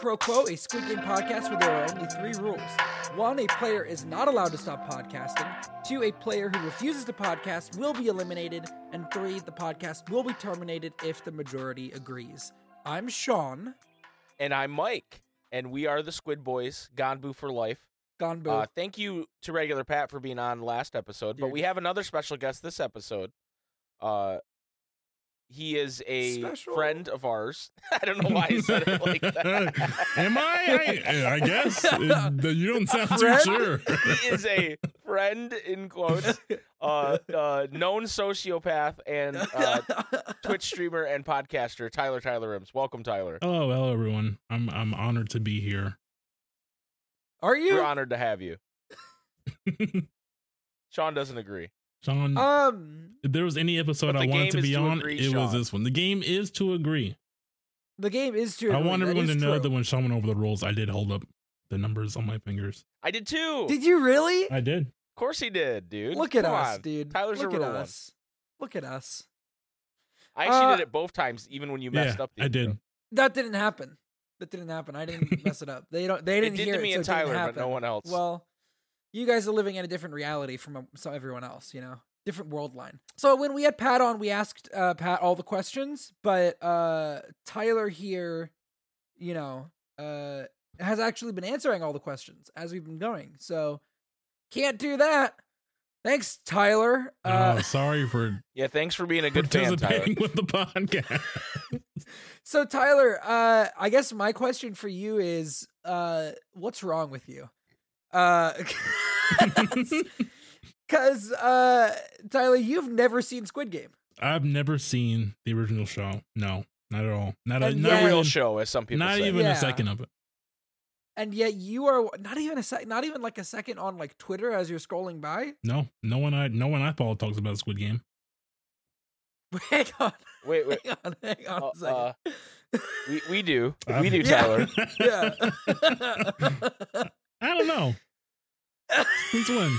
Pro Quo, a Squid Game podcast where there are only 3 rules. 1, a player is not allowed to stop podcasting. 2, a player who refuses to podcast will be eliminated. And 3, the podcast will be terminated if the majority agrees. I'm Sean. And I'm Mike. And we are the Squid Boys, Gonbu for life. Gonbu. Thank you to Regular Pat for being on last episode. But Dude. we have another special guest this episode. He is a friend of ours. I don't know why I said it like that. Am I guess. You don't sound too Friend? sure. He is a friend, in quotes, known sociopath and Twitch streamer and podcaster, Tyler Rims. Welcome, Tyler. Hello, everyone. I'm honored to be here. Are you? We're honored to have you. Sean doesn't agree. Sean, if there was any episode But I the wanted game to is be to on, agree, it was Sean. this one. The game is to agree. The game is true. I want That everyone is to know true. that when Sean went over the rules, I did hold up the numbers on my fingers. I did too. Did you really? I did. Of course he did, dude. Look at Come us, on. dude. Tyler's Look a at real one. us. Look at us. I actually did it both times, even when you messed Yeah, up. The I intro. did. That didn't happen. I didn't mess it up. They It didn't did hear to me it, and so it didn't Tyler, happen. but no one else. Well, you guys are living in a different reality from everyone else, different world line. So when we had Pat on, we asked Pat all the questions, but Tyler here, has actually been answering all the questions as we've been going. So can't do that. Thanks, Tyler. Sorry for Yeah, thanks for being a good fan, Tyler. participating with the podcast. So Tyler, I guess my question for you is, what's wrong with you? Because Tyler, you've never seen Squid Game. I've never seen the original show. No, not at all. Not And not yet- The real even, show, as some people not say. even Yeah. a second of it. And yet you are not even like a second on like Twitter as you're scrolling by. No one I follow talks about Squid Game. Hang on, Wait. hang on a second. We do. We do, Yeah. Tyler. Yeah. I don't know. Since when?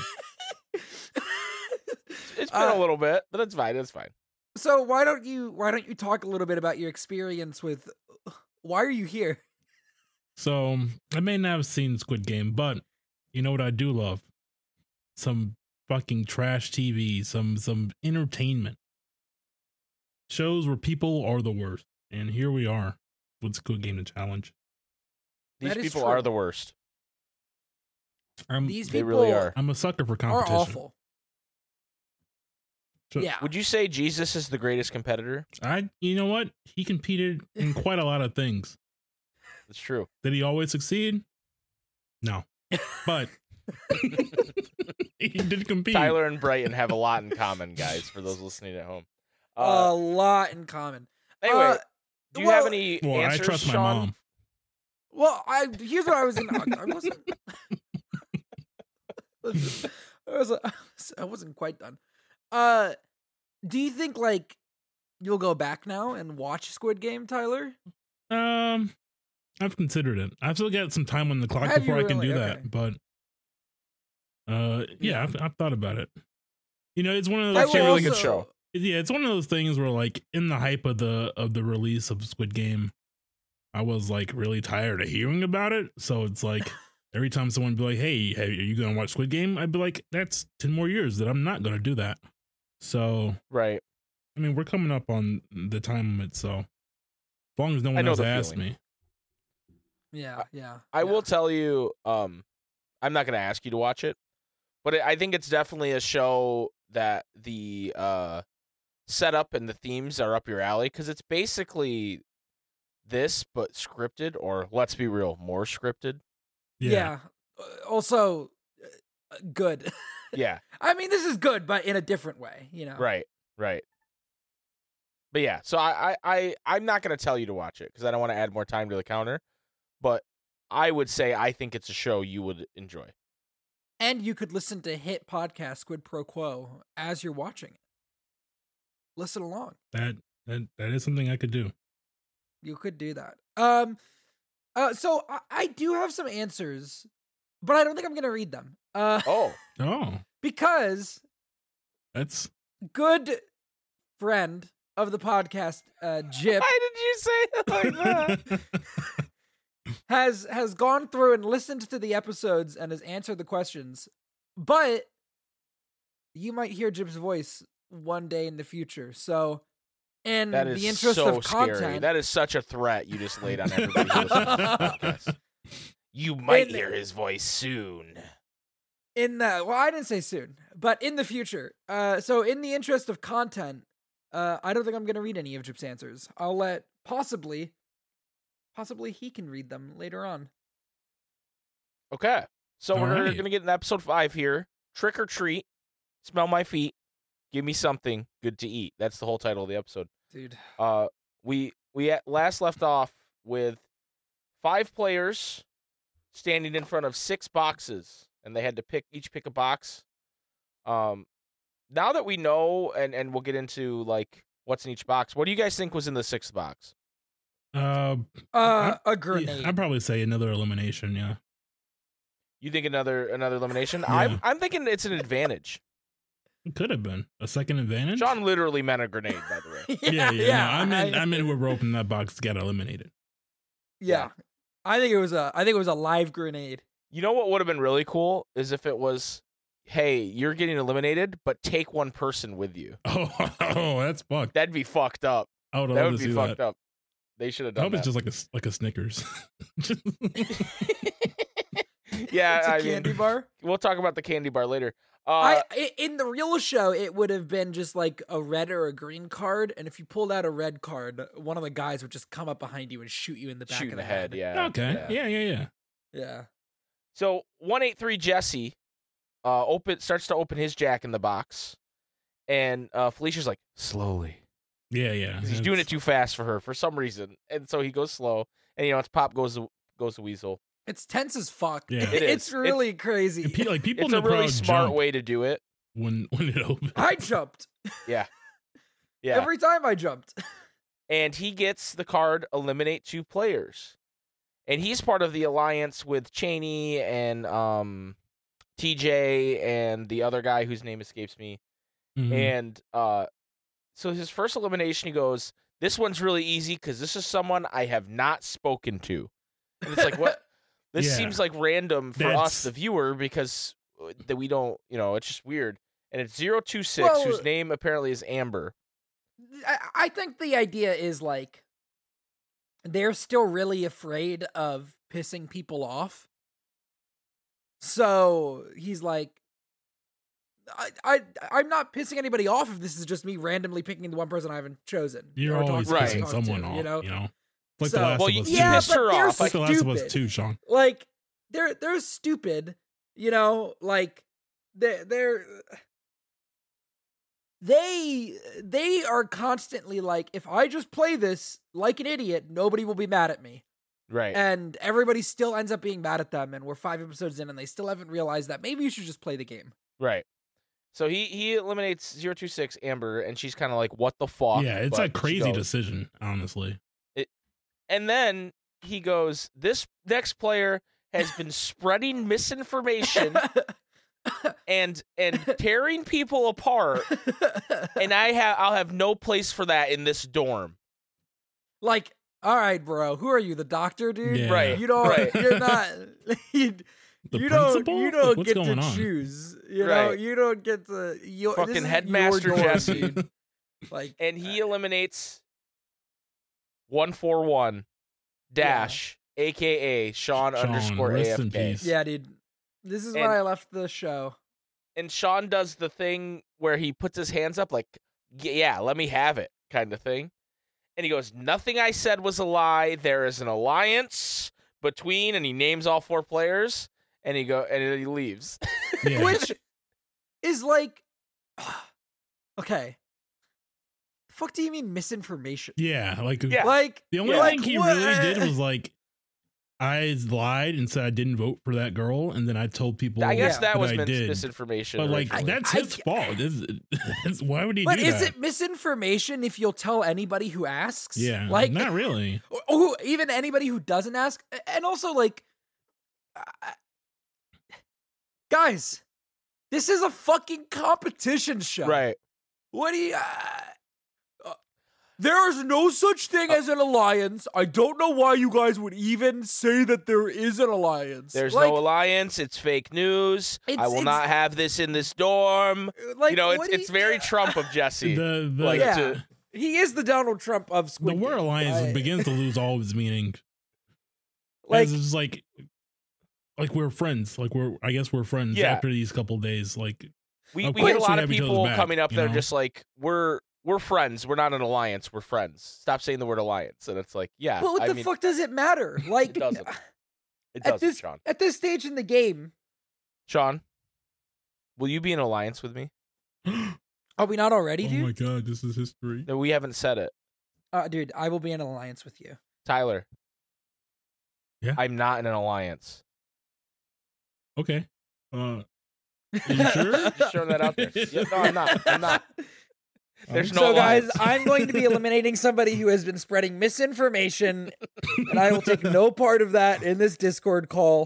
It's been a little bit, but it's fine. It's fine. So why don't you talk a little bit about your experience with? Why are you here? So I may not have seen Squid Game, but you know what I do love? Some fucking trash TV, some entertainment. Shows where people are the worst. And here we are with Squid Game the challenge. These That is people true. are the worst. These They people really are. I'm a sucker for are competition. awful. So- Yeah. Would you say Jesus is the greatest competitor? You know what? He competed in quite a lot of things. It's true. Did he always succeed? No. But he did compete. Tyler and Brighton have a lot in common, guys, for those listening at home. A lot in common. Anyway, do you well- have any Well, I answers, trust my Sean? mom. Well, here's what I was in. I wasn't quite done. Do you think like you'll go back now and watch Squid Game, Tyler? I've considered it. I've still got some time on the clock Have you before I can really? do Okay. that. But Yeah. I've thought about it. It's one of I those It's a will really good also- show. Yeah, it's one of those things where like in the hype of the release of Squid Game, I was like really tired of hearing about it. So it's like every time someone would be like, "Hey, are you gonna watch Squid Game?" I'd be like, "That's 10 more years that I'm not gonna do that." So Right. I mean, we're coming up on the time limit, so as long as no I one know else the asks feeling. me. Yeah. I will tell you, I'm not going to ask you to watch it, but I think it's definitely a show that the setup and the themes are up your alley because it's basically this, but scripted, or let's be real, more scripted. Yeah. Also, good. Yeah, I mean, this is good, but in a different way. right. But yeah, so I'm not going to tell you to watch it because I don't want to add more time to the counter, but I would say I think it's a show you would enjoy. And you could listen to hit podcast Squid Pro Quo as you're watching it. Listen along. That is something I could do. You could do that. So I do have some answers, but I don't think I'm gonna read them. Oh, Because That's good friend of the podcast, Jip. why did you say it like that? has gone through and listened to the episodes and has answered the questions. But you might hear Jib's voice one day in the future. So, in That is the interest so of scary. content, That is such a threat you just laid on everybody who listens to this podcast. You might hear his voice soon. I didn't say soon, but in the future. So in the interest of content, I don't think I'm going to read any of Jib's answers. I'll let possibly he can read them later on. Okay. So we're Alright. going to get in episode 5 here. Trick or treat. Smell my feet. Give me something good to eat. That's the whole title of the episode. Dude. We last left off with 5 players standing in front of 6 boxes, and they had to each pick a box. Now that we know, and we'll get into like what's in each box, what do you guys think was in the 6th box? A grenade. I'd probably say another elimination. Yeah. You think another elimination? Yeah. I'm thinking it's an advantage. It could have been a second advantage. Sean literally meant a grenade, by the way. Yeah. No, I meant whoever opened that box got eliminated. Yeah. I think it was a live grenade. You know what would have been really cool is if it was, hey, you're getting eliminated, but take one person with you. Oh, that's fucked. That'd be fucked up. I would That love would to be see fucked that. up. They should have I done hope that. it's just like a Snickers. Yeah, It's a I candy mean, bar. we'll talk about the candy bar later. In the real show, it would have been just like a red or a green card, and if you pulled out a red card, one of the guys would just come up behind you and shoot you in the back Shoot in of the head, yeah. Okay. Yeah. Yeah. So 183 Jesse starts to open his jack in the box, and Felicia's like, slowly. Yeah. 'Cause he's doing it too fast for her for some reason, and so he goes slow, and it's pop goes the weasel. It's tense as fuck. Yeah. It It's is. really crazy. Like people It's in a the really crowd smart jump way to do it. when it opens. I jumped. Yeah. Every time I jumped. And he gets the card eliminate 2 players. And he's part of the alliance with Cheney and TJ and the other guy whose name escapes me. Mhm. And so his first elimination, he goes, this one's really easy because this is someone I have not spoken to. And it's like, what? This Yeah. seems like random for us, That's- the viewer, because that we don't, it's just weird. And it's 026, Well- whose name apparently is Amber. I think the idea is like they're still really afraid of pissing people off. So he's like, I'm not pissing anybody off if this is just me randomly picking the one person I haven't chosen. You're or always talking- Right. pissing talking someone to, off. you know? Like So- the Last Well, of you Us. you 2. pissed her they're off. Like the Last of Us stupid. 2, Sean. Like they're stupid, like they are constantly like, if I just play this like an idiot, nobody will be mad at me. Right. And everybody still ends up being mad at them, and we're 5 episodes in and they still haven't realized that maybe you should just play the game. Right. So he eliminates 026 Amber, and she's kind of like, what the fuck? Yeah, it's But a she crazy goes. decision, honestly. And then he goes, this next player has been spreading misinformation and tearing people apart, and I'll have no place for that in this dorm. Like, all right, bro, who are you, the doctor, dude? Yeah. Right. You don't. Right. You're not. The You principal? don't Like, what's get going to on? choose. You know, Right. you don't get to. Fucking this is Headmaster your dorm, Jesse. dude. Like, And he eliminates 141 dash, aka Sean underscore rest in AFK. peace. yeah, dude. This is And- when I left the show. And Sean does the thing where he puts his hands up like, yeah, let me have it kind of thing. And he goes, nothing I said was a lie. There is an alliance between, and he names all 4 players, and then he leaves. Yeah. Which is like, okay. The fuck do you mean misinformation? Yeah, like Yeah. Like the only like, thing he what- really did was like, I lied and said I didn't vote for that girl, and then I told people I guess that was I did. misinformation. But like, originally. that's his fault. Why would he But do is that? it misinformation if you'll tell anybody who asks? Yeah, like not really. or even anybody who doesn't ask. And also, like, guys, this is a fucking competition show. right. What do you? There is no such thing as an alliance. I don't know why you guys would even say that there is an alliance. There's like, no alliance. It's fake news. I will not have this in this dorm. like, You know, what it's very Trump of Jesse. Like, yeah. He is the Donald Trump of Squid The word Game. alliance begins to lose all of its meaning. Like, As it's like we're friends. I guess we're friends after these couple days. Like we of get a course lot we of have each people other's back, coming up you there know? just like we're friends. We're not an alliance. We're friends. Stop saying the word alliance. And it's like, yeah. but what I the mean, fuck does it matter? Like, it doesn't. It doesn't, Sean. At this stage in the game, Sean, will you be in alliance with me? are we not already, Oh dude? my god, this is history. No, we haven't said it. Dude, I will be in an alliance with you. Tyler. Yeah? I'm not in an alliance. Okay. Are you sure? Just throwing that out there. Yeah, no, I'm not. I'm not. There's no So, guys, alliance. I'm going to be eliminating somebody who has been spreading misinformation, and I will take no part of that in this Discord call.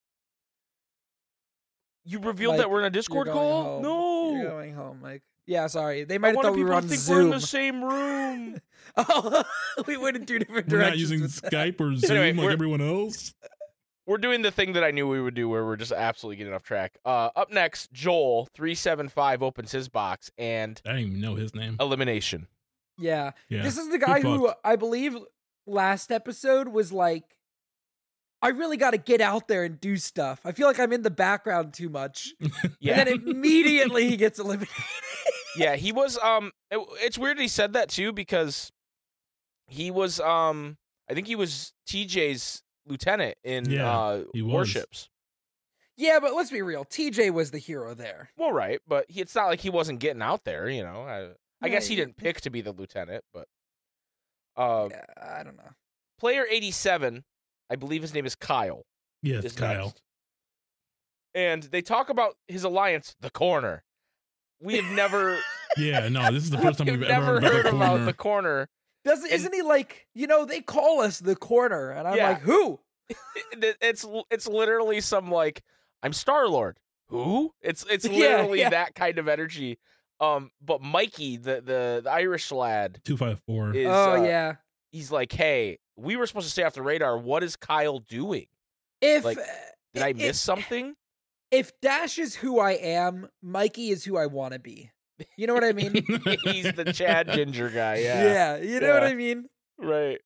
You revealed Mike, that we're in a Discord You're going call? home. No. You're going home, Mike. Yeah, sorry. They I might have wanted thought we were people on to think we're in Zoom. the same room. Oh, we went in two different We're not directions. using with that. Skype or Zoom Anyway, like we're- everyone else. We're doing the thing that I knew we would do where we're just absolutely getting off track. Up next, Joel375 opens his box and I didn't even know his name. elimination. Yeah. Yeah. This is the guy who fuck. I believe last episode was like, I really got to get out there and do stuff. I feel like I'm in the background too much. Yeah. And then immediately he gets eliminated. Yeah, he was it's weird that he said that too because he was I think he was TJ's lieutenant in Yeah, he was. Warships. Yeah, but let's be real. TJ was the hero there. Well, right, but it's not like he wasn't getting out there, you know. I No, guess he he- didn't pick to be the lieutenant, but Yeah, I don't know. player 87, I believe his name is Kyle. Yes, is Kyle. next. And they talk about his alliance, the Corner. We have never Yeah, no, this is the first time we've we've ever never heard heard about the Corner. Isn't he like, they call us the corner? And I'm Yeah. like, who? It's literally some like I'm Star-Lord. Who? It's Yeah, literally yeah. that kind of energy. But Mikey, the Irish lad, 254. is Yeah. he's like, hey, we were supposed to stay off the radar. What is Kyle doing? If Like, Did I miss something? If Dash is who I am, Mikey is who I want to be. You know what I mean? He's the Chad Ginger guy. Yeah, you know what Yeah. I mean? Right.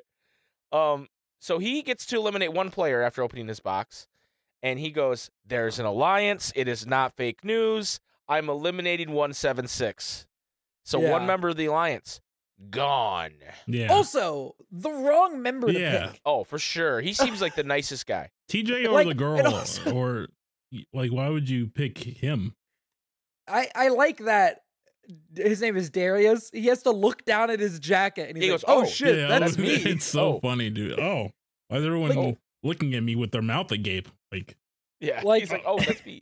So he gets to eliminate one player after opening his box, and he goes, "There's an alliance. It is not fake news. I'm eliminating 176." So Yeah. one member of the alliance gone. Yeah. Also, the wrong member to Yeah. pick. Oh, for sure. He seems like the nicest guy. TJ or Like, the and girl, also- or like, why would you pick him? I like that his name is Darius. He has to look down at his jacket and he's He like, goes, oh "Oh, shit, Yeah, that's me. It's so Oh. funny, dude. Oh, why is everyone Like- looking at me with their mouth agape? Like, Yeah. Like- He's like, "Oh, that's me."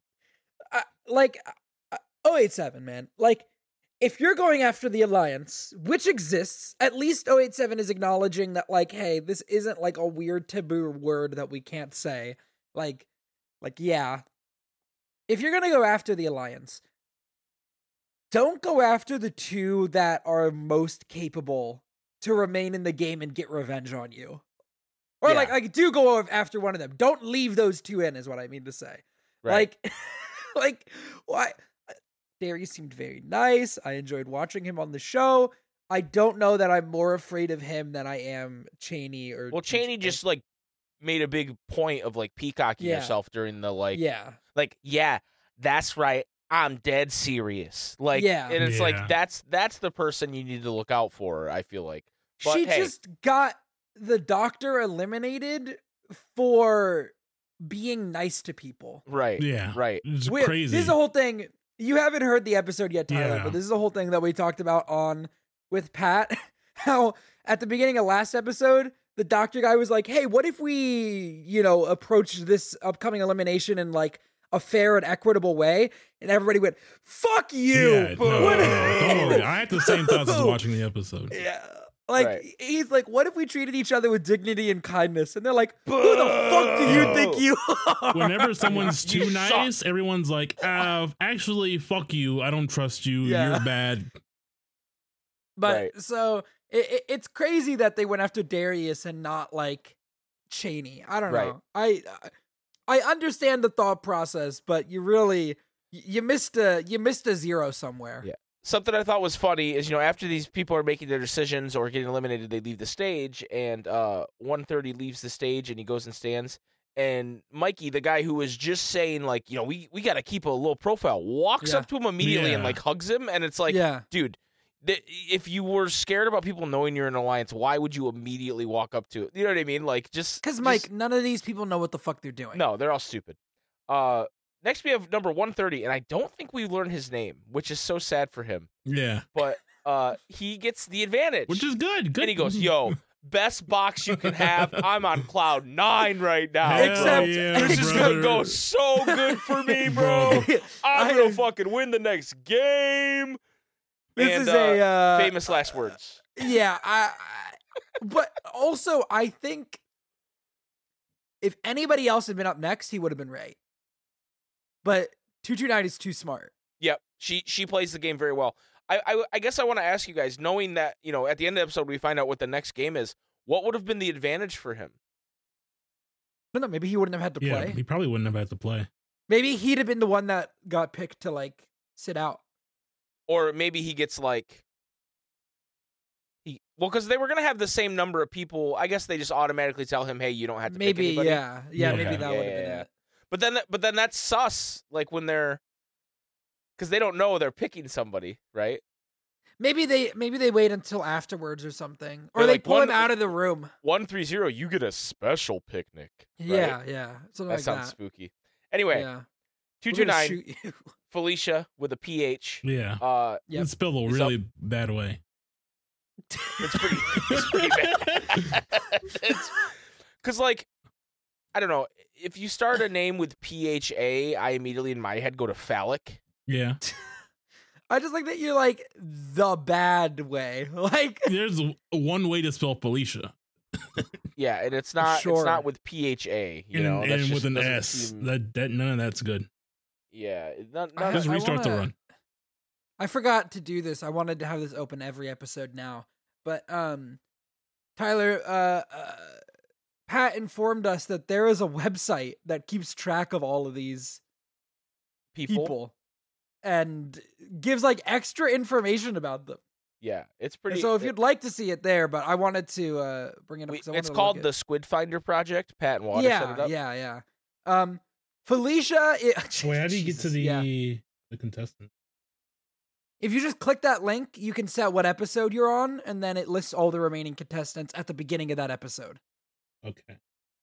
087, man. Like, if you're going after the Alliance, which exists, at least 087 is acknowledging that, like, hey, this isn't like a weird taboo word that we can't say. Like, yeah. If you're gonna go after the Alliance, don't go after the two that are most capable to remain in the game and get revenge on you. Or Yeah. like do go after one of them. Don't leave those two in, is what I mean to say. Right. Like, why? Darius seemed very nice. I enjoyed watching him on the show. I don't know that I'm more afraid of him than I am Cheney or. Well, Cheney just like made a big point of like peacocking Yeah. herself during the like, yeah, yeah, that's right. I'm dead serious. Like, Yeah. and it's Yeah. like that's the person you need to look out for. I feel like. But she hey, just got the doctor eliminated for being nice to people. right, yeah, right. It's Weird. crazy. This is a whole thing. You haven't heard the episode yet, Tyler, Yeah. but this is a whole thing that we talked about on with Pat. How at the beginning of last episode, the doctor guy was like, "Hey, what if we, approach this upcoming elimination in like a fair and equitable way?" And everybody went, "Fuck you!" Yeah, no, What- don't worry. I had the same thoughts as watching the episode. Yeah. Like, Right. he's like, "What if we treated each other with dignity and kindness?" And they're like, "Who the fuck do you think you are?" Whenever someone's You too suck. nice, everyone's like, actually, fuck you. I don't trust you. Yeah. You're bad. But Right. so it's crazy that they went after Darius and not like Cheney. I don't Right. know. I understand the thought process, but you really you missed a zero somewhere. Yeah. Something I thought was funny is, after these people are making their decisions or getting eliminated, they leave the stage, and 130 leaves the stage and he goes and stands. And Mikey, the guy who was just saying, like, we got to keep a low profile, walks Yeah. up to him immediately and Yeah. like hugs him. And it's like, Yeah. dude, if you were scared about people knowing you're in an alliance, why would you immediately walk up to it? You know what I mean? Like, Because Mike, none of these people know what the fuck they're doing. no, they're all stupid. Next we have number 130, and I don't think we learned his name, which is so sad for him. Yeah. But he gets the advantage. Which is good. Good. And he goes, yo, best box you can have. I'm on cloud 9 right now. Hell Except- yeah, This is brother. gonna go so good for me, bro. I'm gonna fucking win the next game. This And, is a famous last words. Yeah, but also I think if anybody else had been up next, he would have been right. But 229 is too smart. Yep, she plays the game very well. I guess I want to ask you guys, knowing that at the end of the episode we find out what the next game is. What would have been the advantage for him? No, maybe he wouldn't have had to Yeah, play. he probably wouldn't have had to play. Maybe he'd have been the one that got picked to like sit out. Or maybe he gets like because they were gonna have the same number of people. I guess they just automatically tell him, hey, you don't have to pick Maybe, anybody. yeah, Yeah. maybe that Yeah, would have been yeah. it. But then that's sus. Like when they're because they don't know they're picking somebody, right? Maybe they wait until afterwards or something, or Or they like pull him one- out of the room. 130, you get a special picnic. Right? Yeah, something That like sounds that. spooky. Anyway, Yeah. We're gonna 229, shoot you. Felicia with a PH. Yeah. Yep. It's spelled a He's really bad way. It's pretty bad. Because, like, I don't know. If you start a name with PHA, I immediately in my head go to phallic. Yeah. I just like that you're like the bad way. Like There's one way to spell Felicia. Yeah, and it's not Sure. with PHA, And, that's and just with an doesn't S. seem- That none of that's good. yeah, none Just I restart the wanna- run. I forgot to do this. I wanted to have this open every episode now. But Tyler, Pat informed us that there is a website that keeps track of all of these people and gives like extra information about them. Yeah, it's And pretty. so if you'd like to see it there, but I wanted to bring it up. 'cause I it's wanted to called look the Squid Finder Project. Pat and Water set it up. Yeah. Felicia. Wait, how do you get to Jesus, the yeah. contestant? If you just click that link, you can set what episode you're on, and then it lists all the remaining contestants at the beginning of that episode. Okay.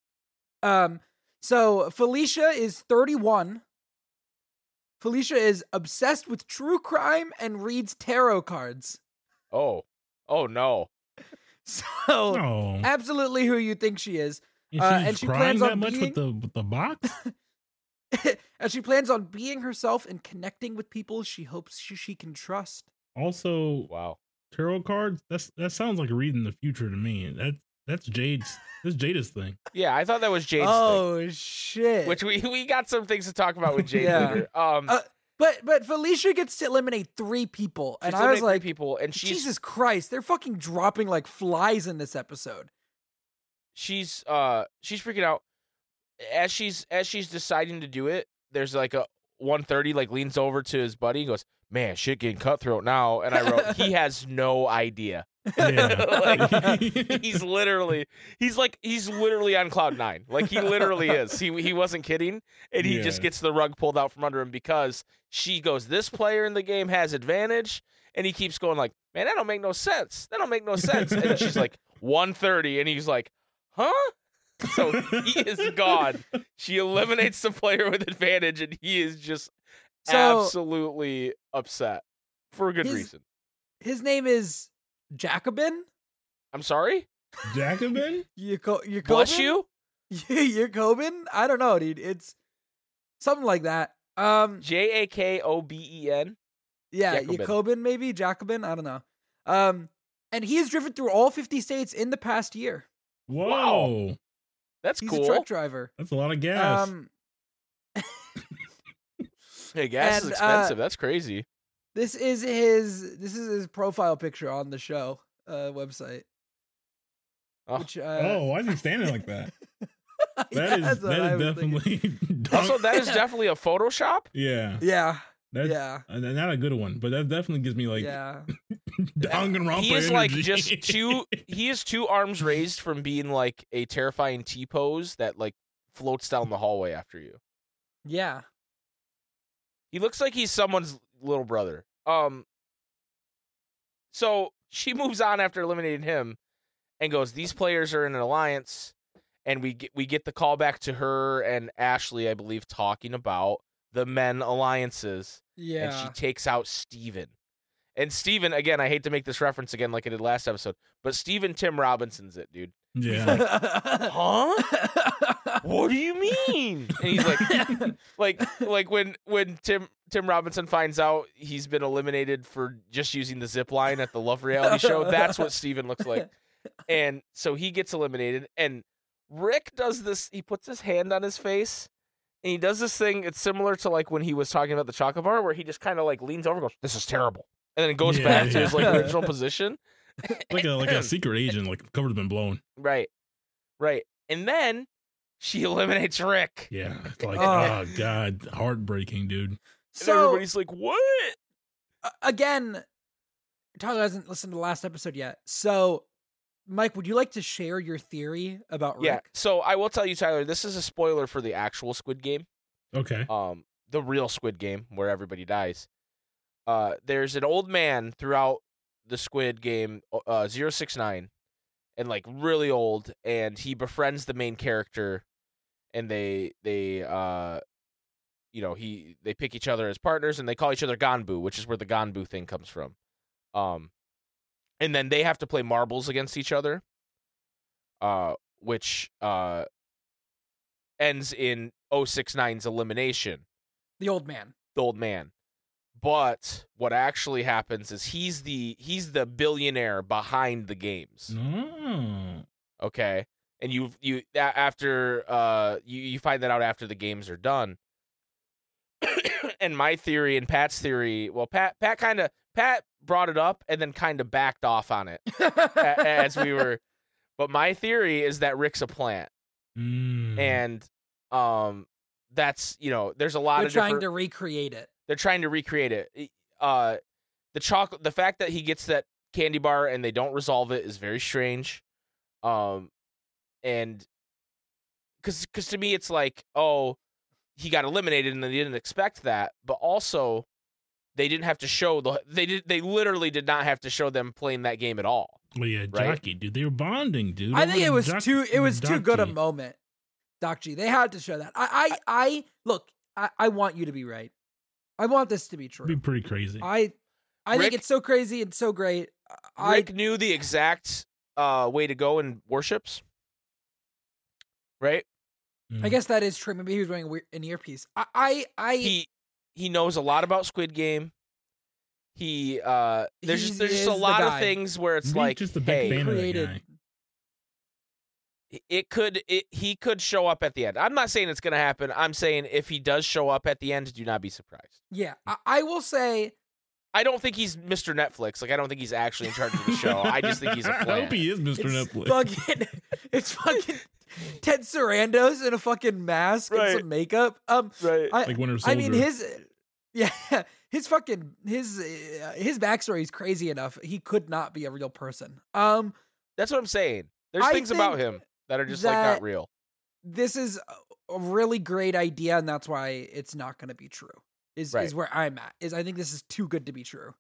So Felicia is 31. Felicia is obsessed with true crime and reads tarot cards. Oh no. So Oh. absolutely who you think she is. Is and she crying plans that on much being- with the box? And she plans on being herself and connecting with people she hopes she can trust. Also, Wow. tarot cards. That sounds like reading the future to me. That's Jade's. That's Jada's thing. Yeah, I thought that was Jade's thing. Oh shit! Which we got some things to talk about with Jade Yeah. later. But Felicia gets to eliminate 3 people, and she's I was eliminated like, three people, and Jesus Christ, they're fucking dropping like flies in this episode. she's freaking out as she's deciding to do it. There's like a 130 like leans over to his buddy and goes, "Man, shit getting cutthroat now." And I wrote, he has no idea. Yeah. Like, he's literally on cloud 9. Like he literally is. He wasn't kidding, and he just Yeah. gets the rug pulled out from under him because she goes, "This player in the game has advantage," and he keeps going like, "Man, that don't make no sense. That don't make no sense." And she's like 130, and he's like, "Huh?" So he is gone. She eliminates the player with advantage, and he is just So- absolutely upset for a good His- reason. His name is Jacobin. I'm sorry. Jacobin? Jacobin? Bless you. Jacobin? I don't know, dude. It's something like that. JAKOBEN. Yeah, Jacobin. Jacobin maybe, Jacobin, I don't know. And he has driven through all 50 states in the past year. Whoa. Wow. That's He's cool. a truck driver. That's a lot of gas. Hey, gas is And, expensive. That's crazy. This is his profile picture on the show website. Oh. Which, why is he standing like that? That is definitely. Also, that is definitely a Photoshop. Yeah. Yeah. That's, not a good one, but that definitely gives me like Danganronpa He is energy. like just two. He is 2 arms raised from being like a terrifying T pose that like floats down the hallway after you. Yeah. He looks like he's someone's little brother. So she moves on after eliminating him, and goes, "These players are in an alliance," and we get the call back to her and Ashley, I believe, talking about the men alliances. Yeah. And she takes out Steven. And Steven, again, I hate to make this reference again like I did last episode, but Steven Tim Robinson's it, dude. Yeah. Huh? What do you mean? And he's like when Tim Robinson finds out he's been eliminated for just using the zip line at the Love reality show, that's what Steven looks like. And so he gets eliminated, and Rick does this, he puts his hand on his face, and he does this thing, it's similar to like when he was talking about the chocolate bar, where he just kind of like leans over and goes, "This is terrible." And then it goes back to his like original position. like a secret agent, like the cover's been blown. Right. And then she eliminates Rick. Yeah. It's like, oh God, heartbreaking, dude. And So everybody's like, "What?" Again, Tyler hasn't listened to the last episode yet. So, Mike, would you like to share your theory about Rick? Yeah. So I will tell you, Tyler, this is a spoiler for the actual Squid Game. Okay. The real Squid Game where everybody dies. There's an old man throughout the Squid Game, 069, and like really old, and he befriends the main character, and they pick each other as partners, and they call each other Ganbu, which is where the Ganbu thing comes from. And then they have to play marbles against each other, which ends in 069's elimination. The old man. The old man. But what actually happens is he's the billionaire behind the games. Oh. Okay, and you after you find that out after the games are done. And my theory and Pat's theory, well, Pat brought it up and then kind of backed off on it as we were. But my theory is that Rick's a plant, and that's there's a lot They're of trying to recreate it. They're trying to recreate it. The fact that he gets that candy bar and they don't resolve it is very strange. And because to me it's like, oh, he got eliminated and they didn't expect that, but also they didn't have to show they literally did not have to show them playing that game at all. Well, yeah, Jockey, dude, they were bonding, dude. I think it was too good a moment, Doc G. They had to show that. I want you to be right. I want this to be true. It'd be pretty crazy. I think it's so crazy and so great. Rick knew the exact way to go in worships, right? I guess that is true. Maybe he was wearing an earpiece. He knows a lot about Squid Game. There's just a lot of things where it's like, just a big fan of that guy. He could show up at the end. I'm not saying it's going to happen. I'm saying if he does show up at the end, do not be surprised. Yeah, I will say, I don't think he's Mr. Netflix. Like, I don't think he's actually in charge of the show. I just think he's a plant. I hope he is Mr. Netflix. It's fucking Ted Sarandos in a fucking mask and some makeup. Right. Like Winter Soldier. I mean, his backstory is crazy enough. He could not be a real person. That's what I'm saying. There's things about him that are just like not real. This is a really great idea, and that's why it's not going to be true. Is where I'm at. I think this is too good to be true.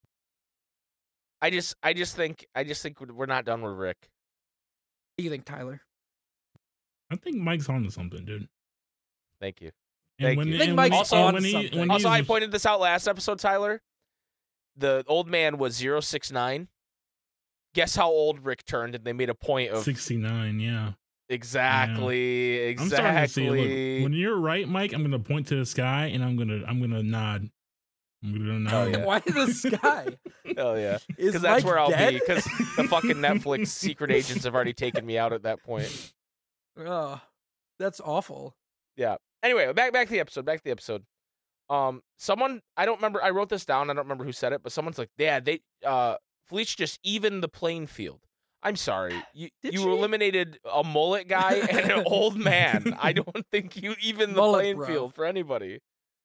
I just think we're not done with Rick. What do you think, Tyler? I think Mike's on to something, dude. Thank you. I pointed this out last episode, Tyler. The old man was 069. Guess how old Rick turned, and they made a point of 69. Yeah, exactly. I'm starting to see it. Look, when you're right, Mike, I'm gonna point to the sky and I'm gonna nod. Oh, yeah. Why the sky? Hell yeah, because that's where I'll be. Because the fucking Netflix secret agents have already taken me out at that point. Oh, that's awful. Yeah. Anyway, back to the episode. Someone, I don't remember, I wrote this down, I don't remember who said it, but someone's like, yeah, Felicia just evened the playing field. I'm sorry. You eliminated a mullet guy and an old man. I don't think you evened the playing field for anybody.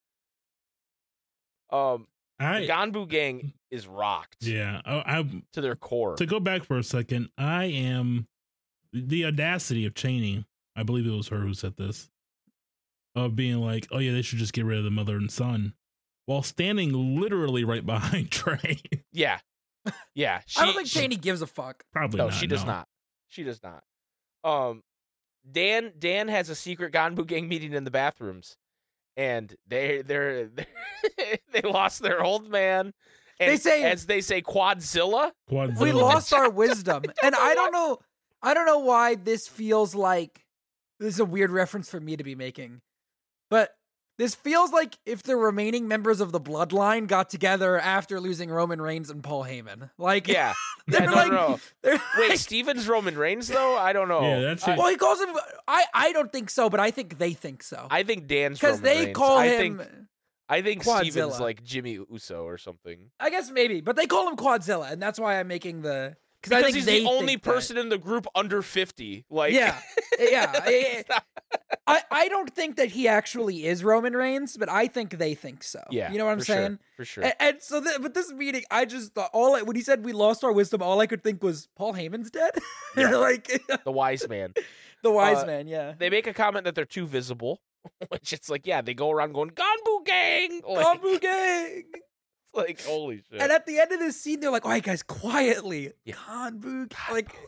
The Ganbu gang is rocked. Yeah. To their core. To go back for a second, I am the audacity of Chaney. I believe it was her who said this. Of being like, oh yeah, they should just get rid of the mother and son, while standing literally right behind Trey. Yeah. Yeah. I don't think Chaney gives a fuck. Probably no, not. She does not. She does not. Dan has a secret Ganbu gang meeting in the bathrooms, and they lost their old man. And they say, as they say, Quadzilla. We lost our wisdom, and I don't know why this feels like this is a weird reference for me to be making, but this feels like if the remaining members of the Bloodline got together after losing Roman Reigns and Paul Heyman. Like, yeah, no. Wait, Steven's Roman Reigns though? I don't know. Yeah, that's it. Well, he calls him. I don't think so, but I think they think so. I think Dan's Roman Reigns. Because they call him. I think Quadzilla. Steven's like Jimmy Uso or something. I guess maybe, but they call him Quadzilla, and that's why I'm making the. Because I think he's they the only think person in the group under 50. Like, yeah. I don't think that he actually is Roman Reigns, but I think they think so. Yeah, you know what I'm saying? For sure. And so, but this meeting, I just thought when he said we lost our wisdom, all I could think was Paul Heyman's dead. Yeah. Like the wise man. The wise man. Yeah. They make a comment that they're too visible, which it's like, yeah, they go around going Ganbu gang, Ganbu gang. Like, holy shit. And at the end of this scene, they're like, all right, guys, quietly. Yeah. Ganbu like,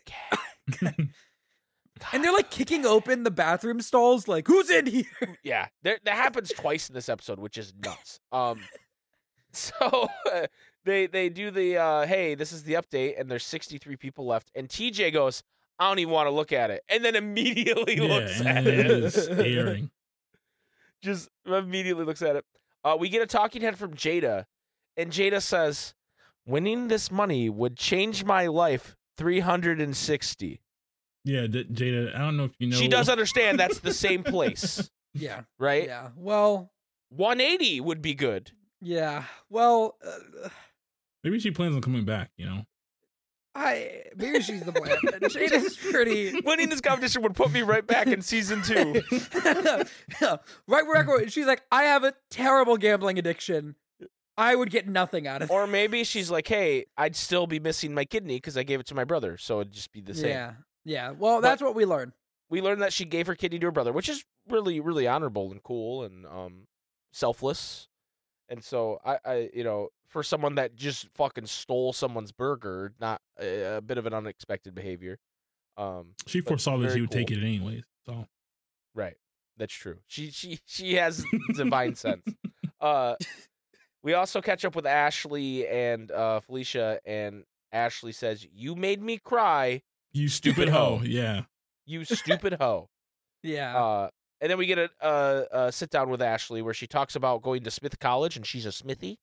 and they're like kicking open the bathroom stalls, like, who's in here? Yeah, that happens twice in this episode, which is nuts. So they do the, hey, this is the update, and there's 63 people left. And TJ goes, I don't even want to look at it. And then immediately looks at it. Staring. Just immediately looks at it. We get a talking head from Jada. And Jada says, winning this money would change my life 360. Yeah, Jada, I don't know if you know. She does understand that's the same place. Yeah. Right? Yeah. Well, 180 would be good. Yeah. Well, maybe she plans on coming back, you know? Maybe she's the plan. Jada's pretty. Winning this competition would put me right back in season 2. Right where she's like, I have a terrible gambling addiction. I would get nothing out of it. Or maybe she's like, hey, I'd still be missing my kidney because I gave it to my brother, so it'd just be the same. Yeah. Yeah. Well, that's what we learned. We learned that she gave her kidney to her brother, which is really, really honorable and cool and selfless. And so I for someone that just fucking stole someone's burger, not a bit of an unexpected behavior. She foresaw that she would take it anyways. So right, that's true. She has divine sense. We also catch up with Ashley and Felicia, and Ashley says, "You made me cry, you stupid hoe." Yeah, you stupid hoe. Yeah. And then we get a sit down with Ashley where she talks about going to Smith College, and she's a Smithy.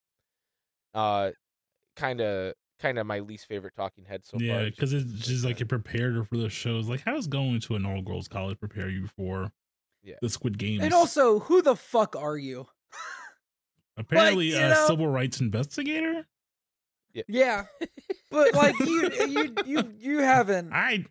Kind of my least favorite talking head so far. Yeah, because it's just like it prepared her for the shows. Like, how does going to an all girls college prepare you for the Squid Games? And also, who the fuck are you? Apparently, a civil rights investigator. Yeah, but like you haven't.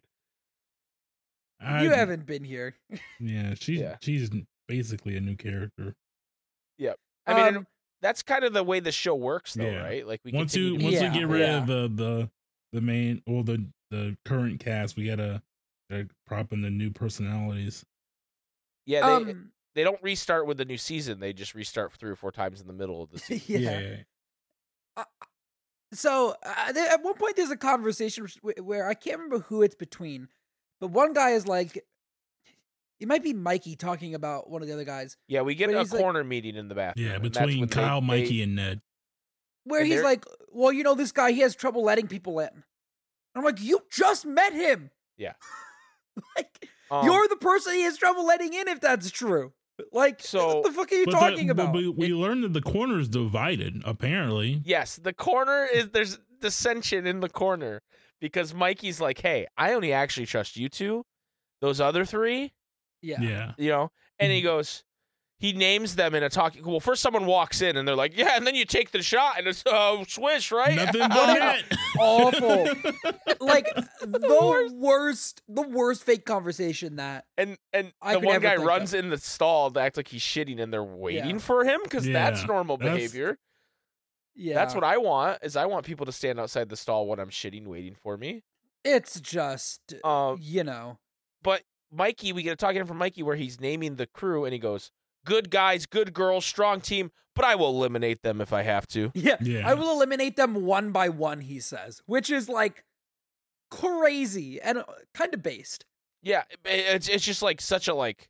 You haven't been here. Yeah, she's basically a new character. Yeah, I mean that's kind of the way the show works, though, right? Like once we get rid of the main or the current cast, we gotta prop in the new personalities. Yeah, they don't restart with the new season. They just restart 3 or 4 times in the middle of the season. Yeah. So at one point, there's a conversation where I can't remember who it's between, but one guy is like, it might be Mikey talking about one of the other guys. Yeah, we get a corner meeting in the bathroom. Yeah, between Kyle, Mikey, and Ned. Where he's like, well, this guy, he has trouble letting people in. I'm like, you just met him. Yeah. Like, you're the person he has trouble letting in if that's true. Like, so, what the fuck are you talking about? But we learned that the corner is divided, apparently. Yes, the corner there's dissension in the corner because Mikey's like, hey, I only actually trust you 2. Those other 3. Yeah. And he goes, he names them in a talking. Well, first someone walks in and they're like, "Yeah," and then you take the shot and it's swish, right? Nothing but net. Awful. Like the worst fake conversation that And I the could one ever guy think runs of. in the stall to act like he's shitting, and they're waiting Yeah. for him because that's Yeah, normal that's- behavior. yeah. That's what I want. Is I want people to stand outside the stall when I'm shitting, waiting for me. It's just Um, but Mikey, we get a talk in from Mikey where he's naming the crew, and he goes, "Good guys, good girls, strong team, but I will eliminate them if I have to." yeah, Yeah. I will eliminate them one by one, he says, which is like crazy and kind of based. Yeah, it's just like such a like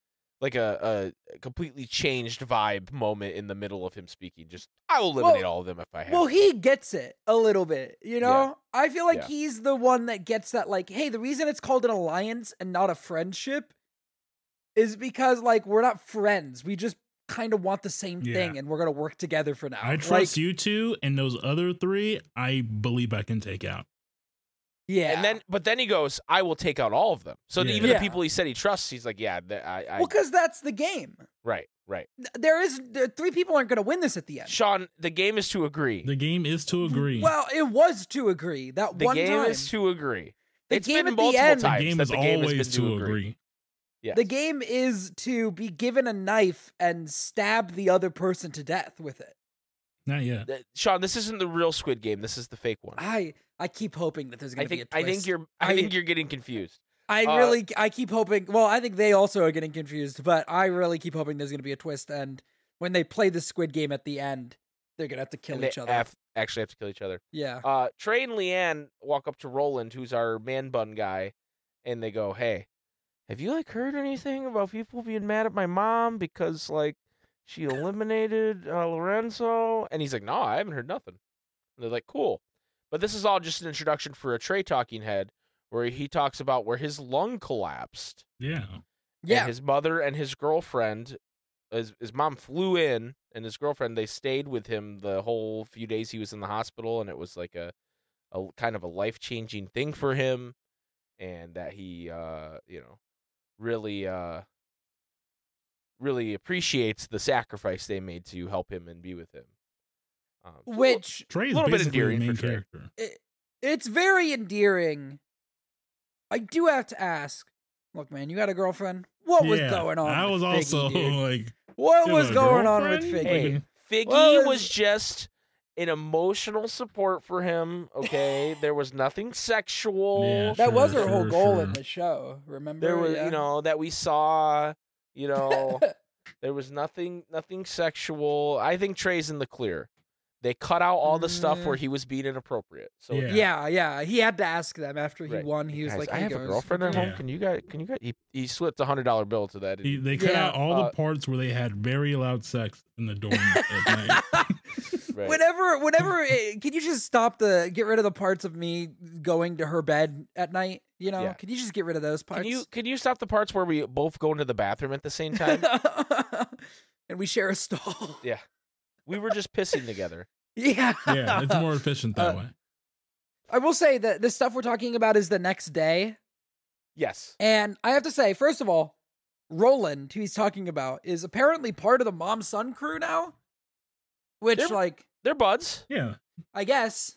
a completely changed vibe moment in the middle of him speaking. Just I will eliminate all of them if I have. Well, to. he gets it a little bit, you know? Yeah. I feel like Yeah. he's the one that gets that, like, hey, the reason it's called an alliance and not a friendship is because, like, we're not friends. We just kind of want the same Yeah. thing and we're going to work together for now. I trust you two, and those other three, I believe I can take out. Yeah. But then he goes, "I will take out all of them." So Yeah. even Yeah. the people he said he trusts, he's like, "Yeah, I well, because that's the game. right." Three people aren't going to win this at the end. Sean, the game is to agree. The game is to agree. Well, it was to agree that The one game time. is to agree. The It's game been at the multiple end- the times game that is the game has always been to agree. Yes. The game is to be given a knife and stab the other person to death with it. Not yet. Sean, this isn't the real Squid Game. This is the fake one. I keep hoping that there's going to be a twist. I think you're getting confused. I keep hoping. Well, I think they also are getting confused, but I really keep hoping there's going to be a twist. And when they play the Squid Game at the end, they're going to have to kill And each they other. actually have to kill each other. Yeah. Trey and Leanne walk up to Roland, who's our man bun guy, and they go, "Hey, have you like heard anything about people being mad at my mom because like she eliminated Lorenzo?" And he's like, "No, I haven't heard nothing." And they're like, "Cool," but this is all just an introduction for a Trey talking head, where he talks about where his lung collapsed. Yeah. Yeah. And his mother and his girlfriend, his mom flew in, and his girlfriend, they stayed with him the whole few days he was in the hospital, and it was like a kind of a life-changing thing for him, and that he, really appreciates the sacrifice they made to help him and be with him. Which Trey's little bit basically the endearing main for Trey. character. it's very endearing. I do have to ask. Look, man, you got a girlfriend? What was Yeah, going on? I with was Figgy, also dude? like, What you was have a going on with girlfriend? Figgy? Hey, Figgy Well, was just an emotional support for him. Okay, there was nothing sexual. Yeah, That was Sure, her whole sure, goal sure. in the show. Remember? There was, Yeah. that we saw. There was nothing sexual. I think Trey's in the clear. They cut out all the stuff where he was being inappropriate. So Yeah. Yeah. He had to ask them after he Right. won. He was guys, like, I hey, have a guys, girlfriend at Yeah. home. Can you guys? He slipped $100 bill to that. They cut Yeah. out all the parts where they had very loud sex in the dorm at night. Right. Whenever, can you just get rid of the parts of me going to her bed at night? Yeah. Can you just get rid of those parts? Can you stop the parts where we both go into the bathroom at the same time? And we share a stall. Yeah. We were just pissing together. Yeah. Yeah, it's more efficient that way. I will say that the stuff we're talking about is the next day. Yes. And I have to say, first of all, Roland, who he's talking about, is apparently part of the mom son crew now. Which, They're buds. Yeah. I guess.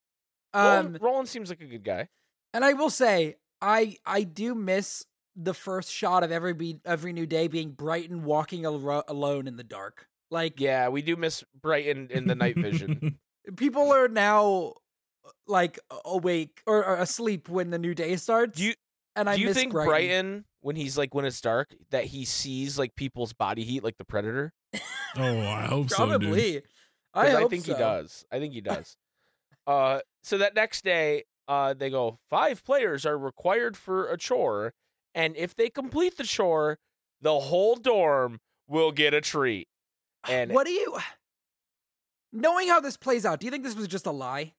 Roland seems like a good guy. And I will say, I do miss the first shot of every new day being Brighton walking alone in the dark. Like, Yeah, we do miss Brighton in the night vision. people are now like awake or asleep when the new day starts. Do you miss think Brighton, when it's dark, that he sees like people's body heat like the Predator? Oh, I hope so, dude. Probably. 'Cause I think so. he does. I think he does. So that next day, they go, 5 players are required for a chore, and if they complete the chore, the whole dorm will get a treat. And What do you, knowing how this plays out, do you think this was just a lie?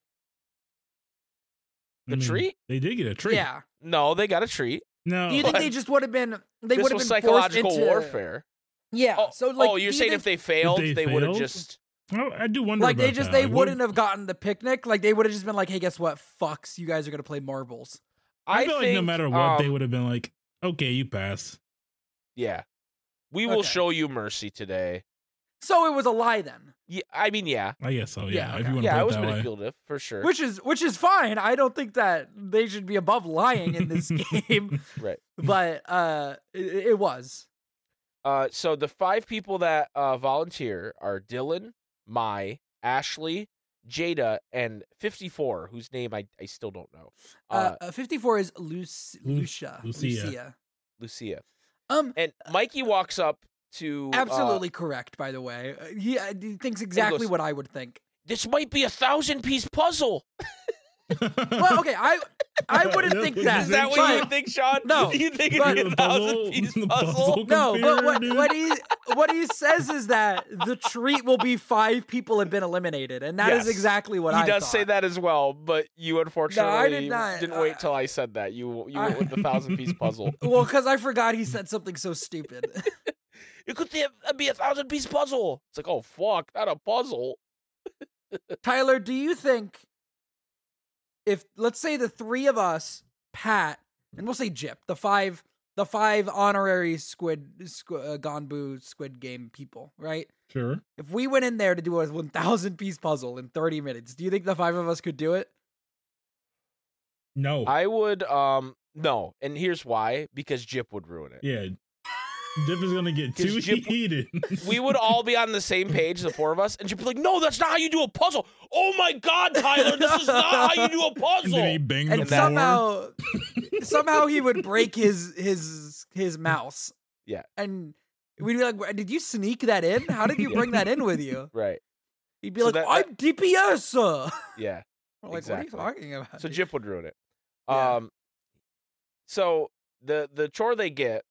The treat? They did get a treat. Yeah. No, they got a treat. No. Do you think they just would have been? They This would have was been psychological forced into, warfare. Yeah. Oh, So like, you're do saying you if they failed, If they they would have failed? just. Well, I do wonder like about that. they Like, wouldn't have gotten the picnic. Like they would have just been like, hey, guess what? Fucks, you guys are gonna play marbles. I feel like no think, matter what, they would have been like, okay, you pass. Yeah. We will Okay. show you mercy today. So it was a lie then, Yeah, I mean, yeah. I guess so. Yeah, Yeah, if okay. you want to Yeah, put it it was that way. manipulative for sure. which is fine. I don't think that they should be above lying in this game, Right. but it was. So the 5 people that volunteer are Dylan, Mai, Ashley, Jada, and 54, whose name I still don't know. 54 is Lucia. Lucia. Lucia. Um, And Mikey walks up to absolutely correct. By the way, he thinks exactly goes- what I would think. This might be a 1,000-piece puzzle. Well, okay, I wouldn't think that. Is that what but- you would think, Sean? No, You think but- it'd be a 1,000-piece The puzzle? puzzle No, but computer, what he says is that the treat will be 5 people have been eliminated, and that is Yes. exactly what He I does thought. say that as well, but you unfortunately did not. didn't wait till I said that. You I- went with the 1,000-piece puzzle. Well, because I forgot he said something so stupid. It could be a 1,000-piece puzzle. It's like, oh fuck, not a puzzle. Tyler, do you think if, let's say, the 3 of us, Pat, and we'll say Jip, the five honorary Gonbu Squid Game people, right? Sure. If we went in there to do a 1,000-piece puzzle in 30 minutes, do you think the 5 of us could do it? No. I would no, and here's why: because Jip would ruin it. Yeah. Dip is gonna get 'Cause too Jip- heated. We would all be on the same page, the 4 of us, and Jip would be like, "No, that's not how you do a puzzle." Oh my god, Tyler, this is not how you do a And then he puzzle. banged And the floor. somehow he would break his mouse. Yeah. And we'd be like, "Did you sneak that in? How did you Yeah. bring that in with you?" Right? He'd be So like, that- "I'm DPS." Yeah. We're like, Exactly. what are you talking about? So Jip would ruin it. Yeah. So the chore they get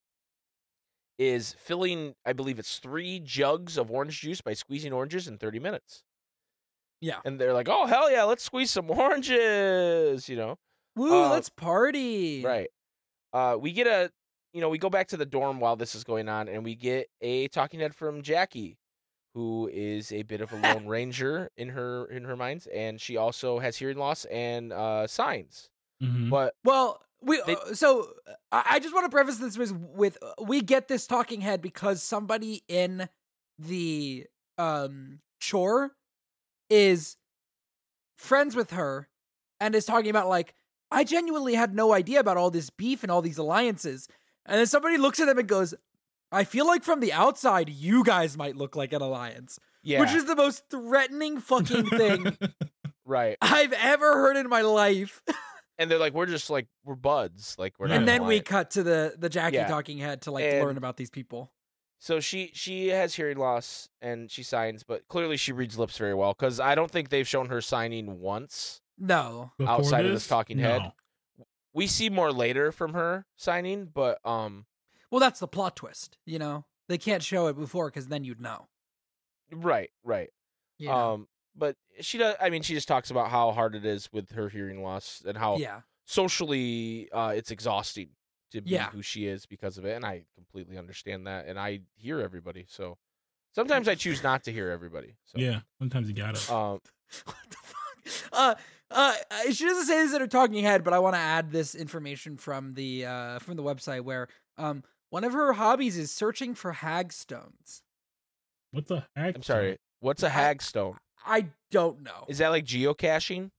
is filling, I believe it's 3 jugs of orange juice by squeezing oranges in 30 minutes. Yeah. And they're like, "Oh hell yeah, let's squeeze some oranges," you know. Woo, let's party. Right. We get we go back to the dorm while this is going on, and we get a talking head from Jackie, who is a bit of a lone ranger in her minds, and she also has hearing loss and signs. Mhm. But Well, They- so I just want to preface this with we get this talking head because somebody in the chore is friends with her and is talking about, like, I genuinely had no idea about all this beef and all these alliances. And then somebody looks at them and goes, I feel like from the outside you guys might look like an alliance. yeah, Which is the most threatening fucking thing right. I've ever heard in my life. And they're like, we're buds, like we're not. And an then we alliance. cut to the Jackie Yeah. talking head to, like, And- learn about these people. So she has hearing loss and she signs, but clearly she reads lips very well because I don't think they've shown her signing once. No. Before outside of this talking head. no. We see more later from her signing, but Well, that's the plot twist, you know? They can't show it before because then you'd know. right. You know? But she does. I mean, she just talks about how hard it is with her hearing loss and how Yeah. socially it's exhausting to be Yeah. who she is because of it, and I completely understand that. And I hear everybody, so sometimes I choose not to hear everybody. So, Yeah. Sometimes you got it. What the fuck? She doesn't say this in her talking head, but I want to add this information from the website where one of her hobbies is searching for hagstones. What the heck? I'm sorry. What's a hagstone? I don't know. Is that like geocaching?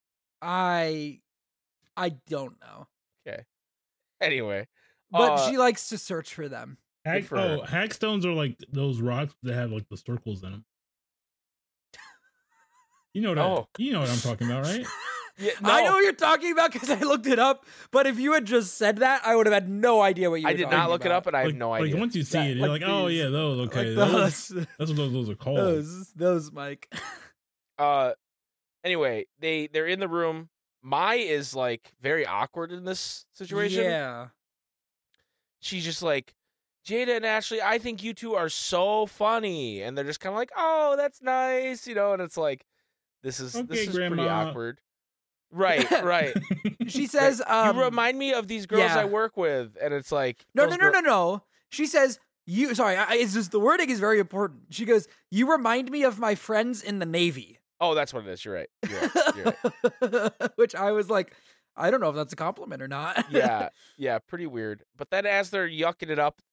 I don't know. Okay. Anyway, But she likes to search for them. Hag, for her. hagstones are like those rocks that have like the circles in them. You know that. Oh. You know what I'm talking about, right? yeah, I know what you're talking about because I looked it up, but if you had just said that, I would have had no idea what you were I did talking not look it about. up, and I have Like- no idea. Like once you see That- it, you're like like, oh these- yeah, those. Okay, Like those, those, that's what those are called. those, Mike. Anyway, they're in the room. Mai is like very awkward in this situation. Yeah. She's just like, Jada and Ashley, I think you two are so funny, and they're just kind of like, oh, that's nice, you know. And it's like, this is Okay, pretty Grandma. awkward. Right. She says, you remind me of these girls yeah. I work with, and it's like, No. those girl- No. She says, it's just the wording is very important. She goes, you remind me of my friends in the Navy. Oh, that's what it is. You're right. You're right. Which I was like, I don't know if that's a compliment or not. Yeah, pretty weird. But then as they're yucking it up,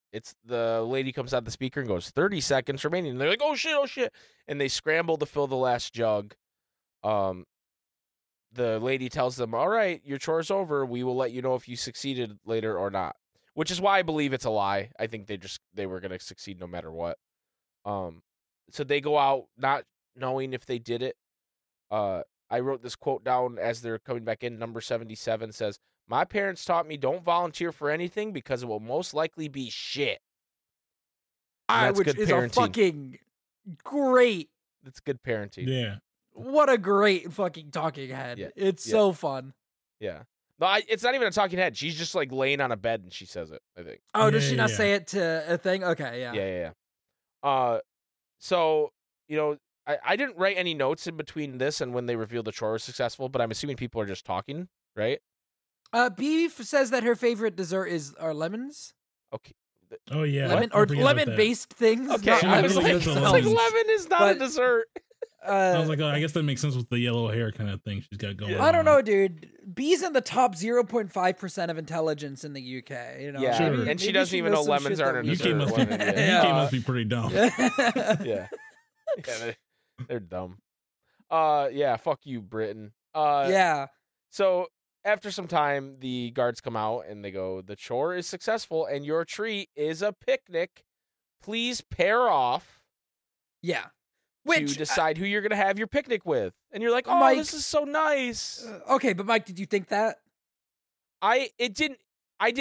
it's the lady comes out the speaker and goes 30 seconds remaining. And they're like, oh shit, and they scramble to fill the last jug. The lady tells them, all right, your chore's over. We will let you know if you succeeded later or not. Which is why I believe it's a lie. I think they were gonna succeed no matter what. So they go out not knowing if they did it. I wrote this quote down as they're coming back in. Number 77 says, my parents taught me don't volunteer for anything because it will most likely be shit. Which is a fucking great. That's good parenting. Yeah. What a great fucking talking head. Yeah. It's so fun. Yeah. No, it's not even a talking head. She's just like laying on a bed and she says it, I think. Oh, does she not say it to a thing? Okay, yeah. Yeah. So, I didn't write any notes in between this and when they revealed the chore was successful, but I'm assuming people are just talking, right? Beef says that her favorite dessert are lemons. Okay. Oh yeah, lemon-based things. Okay, I was like lemon is not a dessert. I was like, I guess that makes sense with the yellow hair kind of thing she's got going on. I don't know, dude. B's in the top 0.5% of intelligence in the UK. Yeah, sure. And she doesn't even know lemons aren't a dessert. UK must be pretty dumb. Yeah, they're dumb. Yeah, fuck you, Britain. Yeah. So after some time, the guards come out and they go, the chore is successful and your treat is a picnic. Please pair off. Yeah. To decide who you're going to have your picnic with. And you're like, oh, Mike, this is so nice. Okay, but Mike, did you think that? I did. I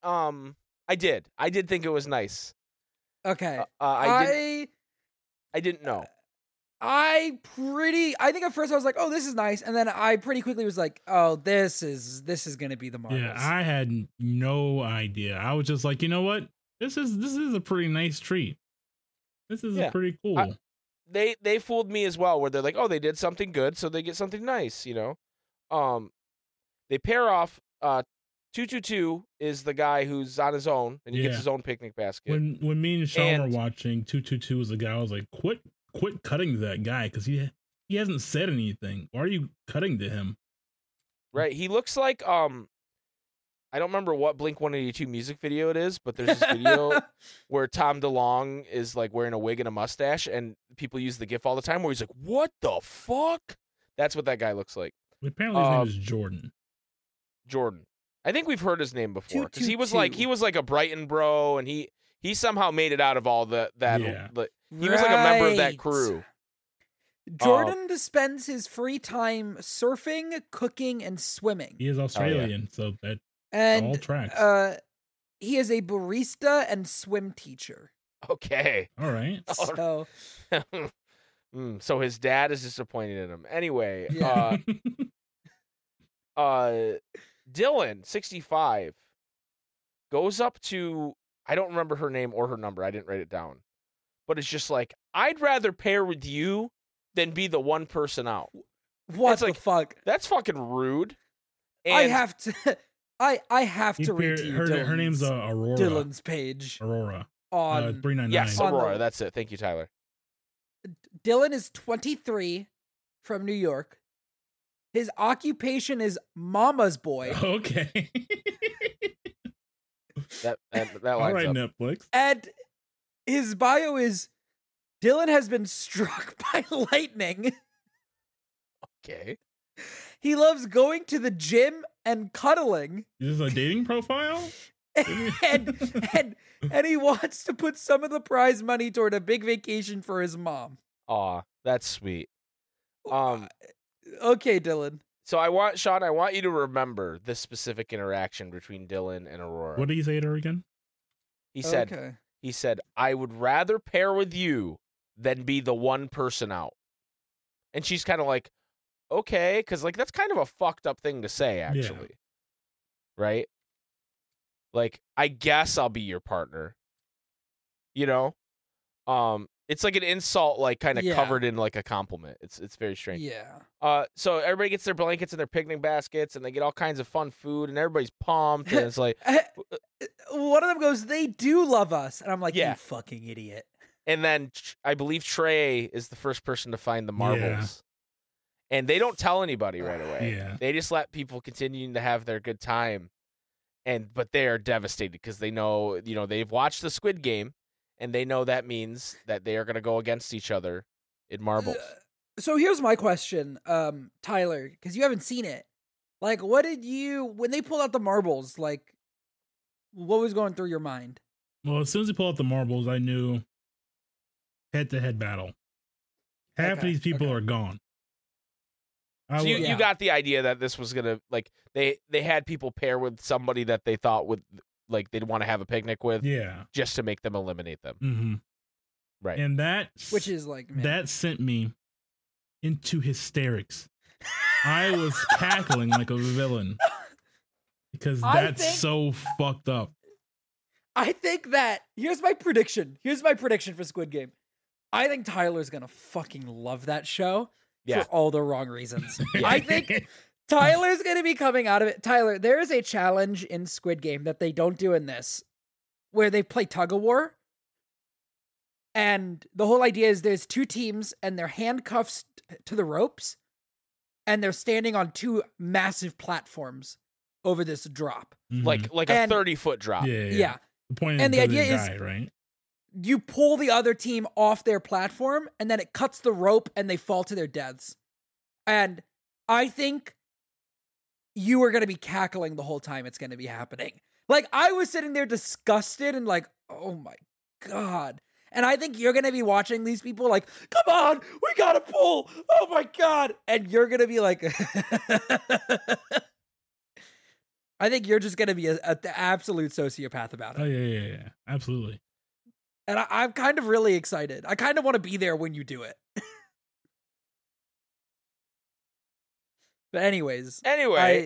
did think it was nice. Okay. I didn't know. I think at first I was like, oh, this is nice. And then I pretty quickly was like, oh, this is going to be the marbles. Yeah, I had no idea. I was just like, you know what? This is a pretty nice treat. This is pretty cool. They fooled me as well, where they're like, oh, they did something good, so they get something nice, They pair off. 222 is the guy who's on his own, and he gets his own picnic basket. When me and Sean were watching, 222 was the guy. I was like, quit cutting to that guy, because he hasn't said anything. Why are you cutting to him? Right. He looks like I don't remember what Blink-182 music video it is, but there's this video where Tom DeLonge is like wearing a wig and a mustache, and people use the GIF all the time where he's like, what the fuck? That's what that guy looks like. Apparently his name is Jordan. Jordan. I think we've heard his name before, because he was like a Brighton bro, and he somehow made it out of all that. He was like a member of that crew. Jordan spends his free time surfing, cooking, and swimming. He is Australian, so that all tracks. He is a barista and swim teacher. Okay. All right. So, so his dad is disappointed in him. Anyway, Dylan, 65, goes up to, I don't remember her name or her number. I didn't write it down. But it's just like, I'd rather pair with you than be the one person out. What the fuck? That's fucking rude. And I have to read to you her name's Aurora. Dylan's page. Aurora. On 399. Yes, Aurora. That's it. Thank you, Tyler. Dylan is 23 from New York. His occupation is mama's boy. Okay. that lines all right, up. Netflix. And his bio is Dylan has been struck by lightning. Okay. He loves going to the gym and cuddling. Is this a dating profile? and he wants to put some of the prize money toward a big vacation for his mom. Aw, that's sweet. Okay, Dylan. So I want you to remember this specific interaction between Dylan and Aurora. What did he say to her again? He said, I would rather pair with you than be the one person out. And she's kind of like, okay, because like that's kind of a fucked up thing to say, actually. Yeah. Right? Like, I guess I'll be your partner. It's like an insult, like kind of covered in like a compliment. It's very strange. Yeah. So everybody gets their blankets and their picnic baskets, and they get all kinds of fun food, and everybody's pumped. And it's like, one of them goes, "They do love us," and I'm like, "You fucking idiot." And then I believe Trey is the first person to find the marbles, and they don't tell anybody right away. Yeah. They just let people continue to have their good time, but they are devastated because they know, they've watched the Squid Game, and they know that means that they are going to go against each other in marbles. So here's my question, Tyler, because you haven't seen it. Like, what did when they pulled out the marbles, like, what was going through your mind? Well, as soon as he pulled out the marbles, I knew head-to-head battle. Half of these people are gone. So you got the idea that this was gonna, like, they had people pair with somebody that they thought would, like, they'd want to have a picnic with, just to make them eliminate them. Mm-hmm. Right. And which is like, man. That sent me into hysterics. I was cackling like a villain because that's so fucked up. I think that here's my prediction for Squid Game. I think Tyler's gonna fucking love that show for all the wrong reasons. I think Tyler's gonna be coming out of it. Tyler, there is a challenge in Squid Game that they don't do in this, where they play tug of war. And the whole idea is there's two teams and they're handcuffed to the ropes, and they're standing on two massive platforms over this drop. Mm-hmm. Like a 30-foot drop. Yeah. The point and the idea is, right? You pull the other team off their platform, and then it cuts the rope, and they fall to their deaths. And I think you are going to be cackling the whole time it's going to be happening. Like, I was sitting there disgusted and like, oh my God. And I think you're going to be watching these people like, come on, we got to pull. Oh my God. And you're going to be like, I think you're just going to be an absolute sociopath about it. Oh, yeah. Absolutely. And I'm kind of really excited. I kind of want to be there when you do it. But anyways. Anyway.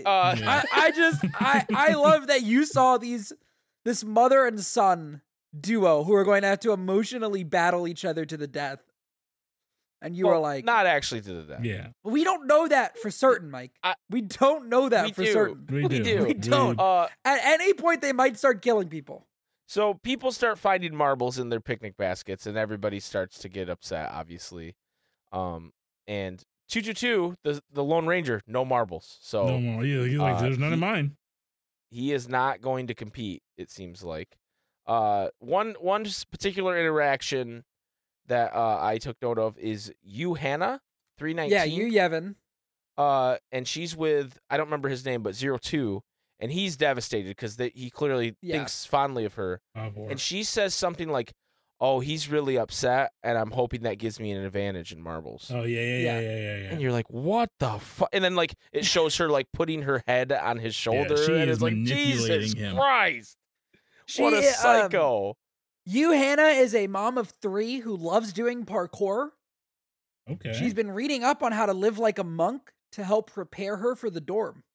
I love that you saw this mother and son duo who are going to have to emotionally battle each other to the death. And you were like... Not actually to the death. Yeah. We don't know that for certain, Mike. We don't know that for certain. We do. We don't. At any point, they might start killing people. So people start finding marbles in their picnic baskets, and everybody starts to get upset, obviously. And 222, the Lone Ranger, no marbles. So no more. Yeah, he's like, there's none of mine. He is not going to compete, it seems like. One particular interaction that I took note of is Hannah 319. Yeah, Yevon. And she's with, I don't remember his name, but 02. And he's devastated because he clearly thinks fondly of her. Oh, boy. And she says something like, oh, he's really upset, and I'm hoping that gives me an advantage in marbles. Oh, yeah. And you're like, what the fuck? And then, like, it shows her, like, putting her head on his shoulder. Yeah, and it's like, Jesus him. Christ. What a psycho. Hannah is a mom of 3 who loves doing parkour. Okay. She's been reading up on how to live like a monk to help prepare her for the dorm.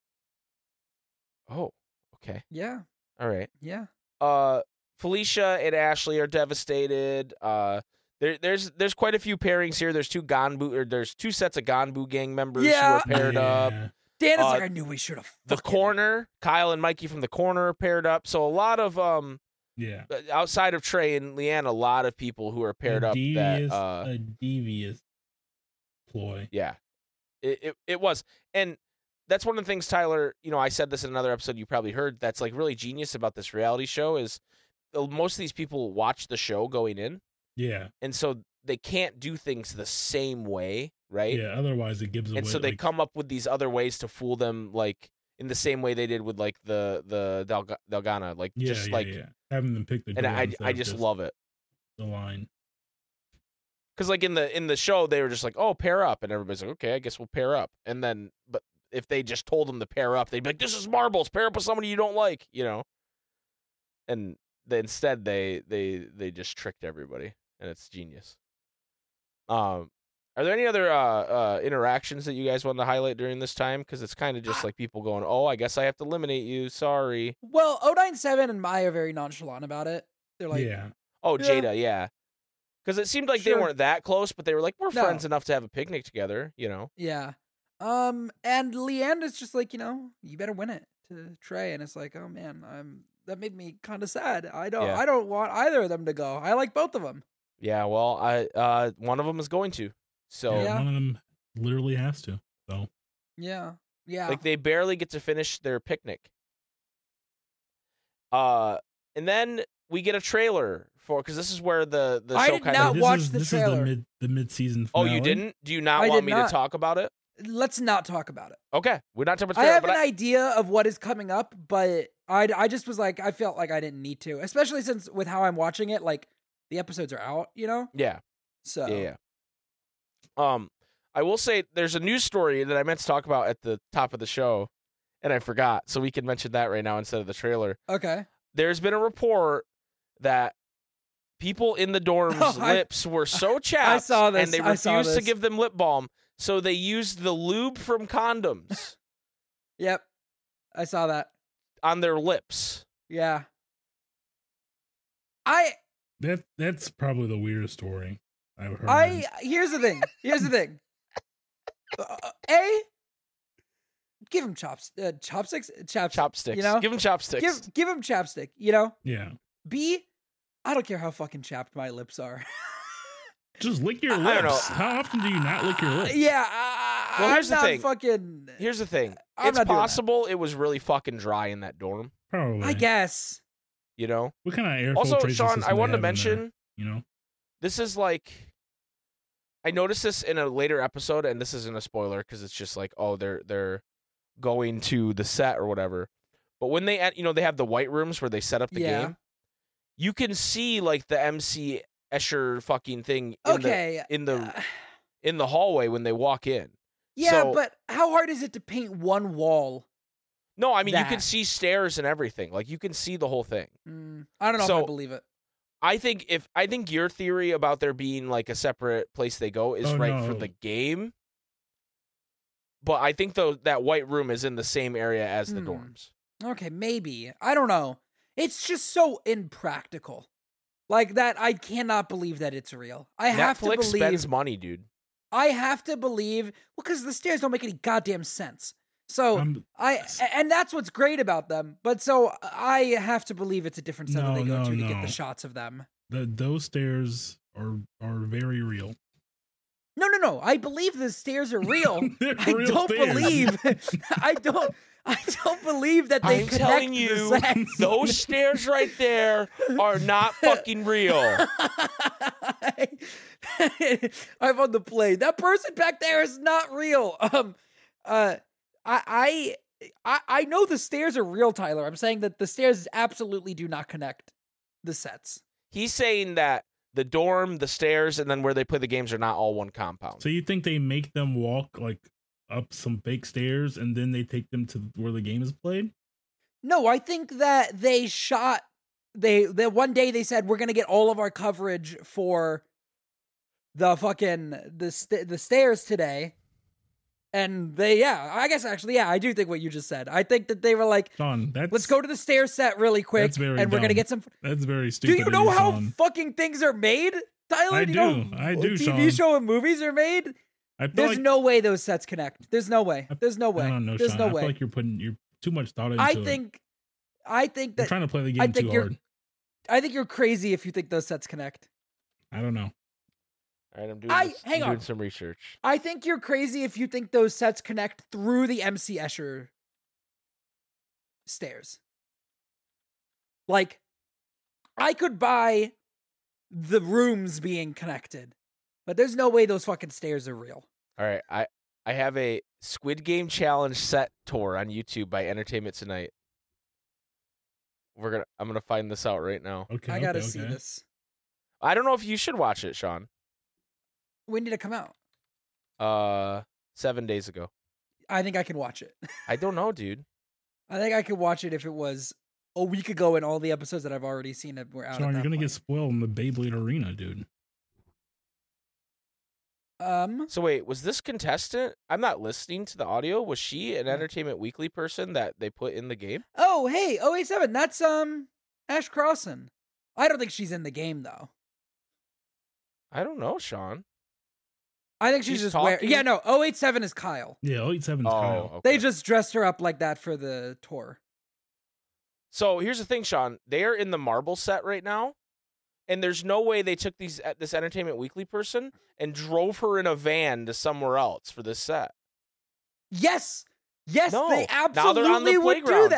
Oh, okay. Yeah. All right. Yeah. Felicia and Ashley are devastated. There's quite a few pairings here. There's there's 2 sets of Ganbu gang members who are paired up. Dan is like, I knew we should have. The corner, Kyle and Mikey from the corner are paired up. So a lot of outside of Trey and Leanne, a lot of people who are paired up. A devious ploy. Yeah, it was. And that's one of the things, Tyler, I said this in another episode you probably heard, that's like really genius about this reality show is most of these people watch the show going in. Yeah. And so they can't do things the same way, right? Yeah, otherwise it gives away. And so they come up with these other ways to fool them, like in the same way they did with like the Delgana, like having them pick the door. And I just love it. The line. Because like in the show they were just like, oh, pair up, and everybody's like, okay, I guess we'll pair up. And then but if they just told them to pair up, they'd be like, this is marbles, pair up with somebody you don't like, And instead they just tricked everybody, and it's genius. Are there any other interactions that you guys want to highlight during this time? Because it's kind of just like people going, oh, I guess I have to eliminate you. Sorry. Well, 097 and Maya are very nonchalant about it. They're like, Oh, Jada, yeah. Because it seemed like they weren't that close, but they were like, we're friends enough to have a picnic together, Yeah. And Leanne is just like, you better win it to Trey. And it's like, oh man, that made me kind of sad. I don't want either of them to go. I like both of them. Yeah, well, one of them is going to. So one of them literally has to. So yeah. Like they barely get to finish their picnic. And then we get a trailer for because this is where the I show did kind not of. watch is, the this trailer. is the mid-season Oh, finale. you didn't? Do you not I want did me not. to talk about it? Let's not talk about it. Okay, we're not talking about I trailer, have but an idea of what is coming up, but I just was like, I felt like I didn't need to, especially since with how I'm watching it, like the episodes are out, you know? yeah. So Yeah. I will say there's a news story that I meant to talk about at the top of the show, and I forgot, so we can mention that right now instead of the trailer. Okay. There's been a report that people in the dorm's lips were so chapped, I saw this. and they I saw refused to this. give them lip balm, so they used the lube from condoms Yep. I saw that. on their lips. Yeah. That's probably the weirdest story I've heard. Here's the thing. Give him chopsticks. Chopsticks. You know? Give them chopsticks. Give him chapstick. You know. Yeah. B. I don't care how fucking chapped my lips are. Just lick your I don't lips. know. How often do you not lick your lips? Yeah. Well, here's I'm the not thing. fucking. Here's the thing. I'm It's not doing that. possible it was really fucking dry in that dorm, Probably. I guess. you know? What kind of air Also, filtration Sean, system I they wanted to have in there, mention you know? this is like I noticed this in a later episode, and this isn't a spoiler because it's just like, oh, they're going to the set or whatever. But when they have the white rooms where they set up the Yeah. game, you can see like the MC Escher fucking thing in the hallway when they walk in. Yeah, So- but how hard is it to paint one wall? No, I mean you can That. see stairs and everything. Like you can see the whole thing. I don't know if So- I believe it. I think your theory about there being like a separate place they go is Oh, right for no. the game. But I think though that white room is in the same area as the dorms. Okay, maybe. I don't know. It's just so impractical. Like that, I cannot believe that it's real. I have to Netflix believe. spends money, dude. I have to believe. Well, because the stairs don't make any goddamn sense. So and that's what's great about them. But so I have to believe it's a different set that they go to get no. the shots of them. Those stairs are very real. No. I believe the stairs are real. They're I real don't stairs. believe. I don't believe that they I'm connect telling the you, sets. those stairs right there are not fucking real. I'm on the plane. That person back there is not real. I know the stairs are real, Tyler. I'm saying that the stairs absolutely do not connect the sets. He's saying that the dorm, the stairs, and then where they play the games are not all one compound. So you think they make them walk like up some fake stairs and then they take them to where the game is played? No, I think that they shot. That one day they said we're gonna get all of our coverage for the fucking the stairs today. And I guess actually, I do think what you just said. I think that they were like, Sean, let's go to the stair set really quick, that's very and we're gonna dumb. get some. That's very stupid. Do you of know how Sean. fucking things are made, Tyler? I Do you do. know I do, TV Sean. show and movies are made. I feel There's like, no way those sets connect. There's no way. There's no way. I don't know, There's Sean. no I way. feel like you're too much thought into I it. think You're that trying to play the I game think too you're- hard. I think you're crazy if you think those sets connect. I don't know. All right, I'm doing hang on. doing some research. I think you're crazy if you think those sets connect through the MC Escher stairs. Like, I could buy the rooms being connected, but there's no way those fucking stairs are real. All right, I have a Squid Game Challenge set tour on YouTube by Entertainment Tonight. I'm gonna find this out right now. Okay. I gotta okay, see okay. this. I don't know if you should watch it, Sean. When did it come out? 7 days ago. I think I can watch it. I don't know, dude. I think I could watch it if it was a week ago and all the episodes that I've already seen were out. Sean, at you're that gonna get point. spoiled in the Beyblade arena, dude. So wait, was this contestant? I'm not listening to the audio. Was she an Entertainment Weekly person that they put in the game? Oh, hey, 087. That's Ash Crossan. I don't think she's in the game though. I don't know, Sean. I think she's She's just talking? wearing. Yeah, no, 087 is Kyle. Yeah, 087 is Oh, Kyle. okay. They just dressed her up like that for the tour. So here's the thing, Sean. They are in the marble set right now, and there's no way they took this Entertainment Weekly person and drove her in a van to somewhere else for this set. Yes, No. they Now they're on the absolutely would do playground. that.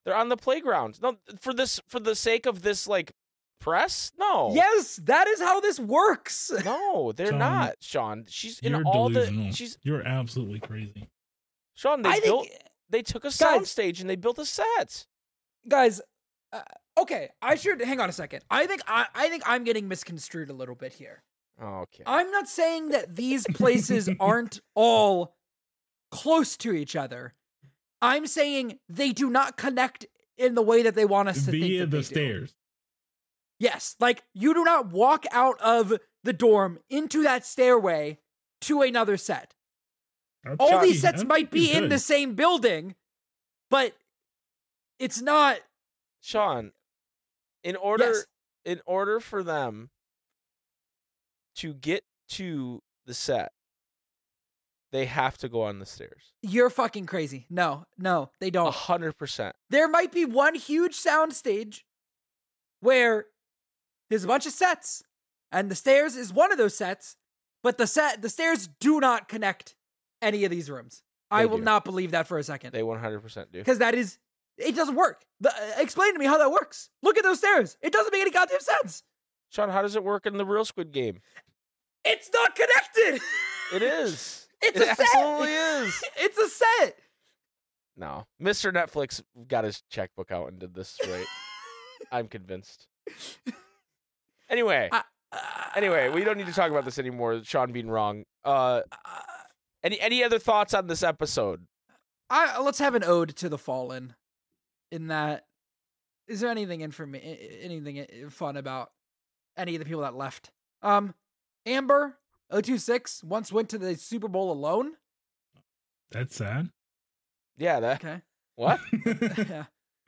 They're on the playground. No, for the sake of this like press? No. Yes, that is how this works. No, they're Sean, not, Sean. She's in You're all delusional. the You're absolutely crazy. Sean, they took a sound stage and they built a set. Guys, okay, I should hang on a second. I think I'm getting misconstrued a little bit here. Okay. I'm not saying that these places aren't all close to each other. I'm saying they do not connect in the way that they want us to think Via that the they do. stairs. Yes, like you do not walk out of the dorm into that stairway to another set. All these sets might be in the same building, but it's not. Sean, in order for them to get to the set, they have to go on the stairs. You're fucking crazy. No, they don't. 100%. There might be one huge sound stage where there's a bunch of sets, and the stairs is one of those sets, but the stairs do not connect any of these rooms. I will not believe that for a second. They 100% do. Because it doesn't work. Explain to me how that works. Look at those stairs. It doesn't make any goddamn sense. Sean, how does it work in the real Squid Game? It's not connected. It is. It absolutely is. It's a set. No. Mr. Netflix got his checkbook out and did this right. I'm convinced. Anyway, we don't need to talk about this anymore. Sean being wrong. Any other thoughts on this episode? Let's have an ode to the fallen. In that, is there anything fun about any of the people that left? Amber 026 once went to the Super Bowl alone. That's sad. Yeah. Okay. What? Yeah.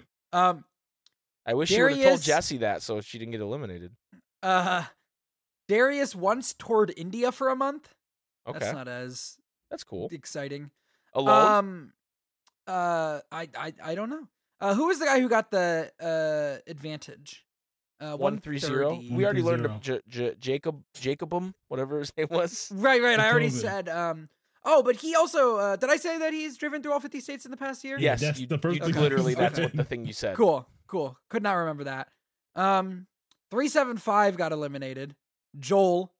I wish you would have told Jesse that so she didn't get eliminated. Darius once toured India for a month. Okay. That's not as cool. Exciting. Alone? I don't know. Who was the guy who got the advantage? 130. We already learned Jacobum, whatever his name was. Right. I already said. But he also did I say that he's driven through all 50 states in the past year? Yes, that's the first thing. literally. That's Okay. what the thing you said. Cool. Could not remember that. 375 got eliminated. Joel.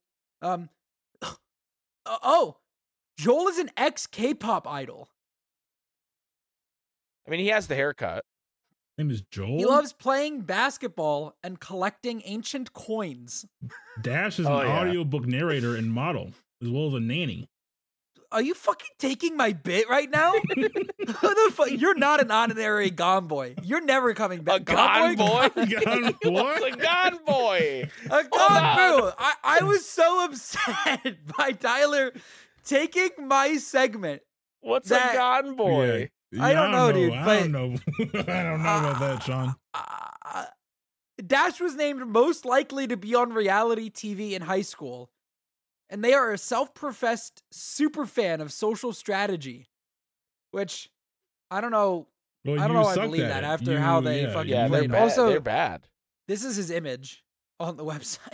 Joel is an ex-K-pop idol. I mean, he has the haircut. His name is Joel. He loves playing basketball and collecting ancient coins. Dash is an audiobook narrator and model, as well as a nanny. Are you fucking taking my bit right now? Who the fuck? You're not an honorary Gone Boy. You're never coming back. A Gone Boy? Gone Boy? What's a Gone Boy? A Gone Boy. I was so upset by Tyler taking my segment. What's a Gone Boy? Yeah, I don't know, dude. I don't know. I don't know about that, Sean. Dash was named most likely to be on reality TV in high school. And they are a self-professed super fan of Social Strategy, which I don't know. Well, I don't know. I believe that after how they fucking they're played. bad. Also, they're bad. this is his image on the website.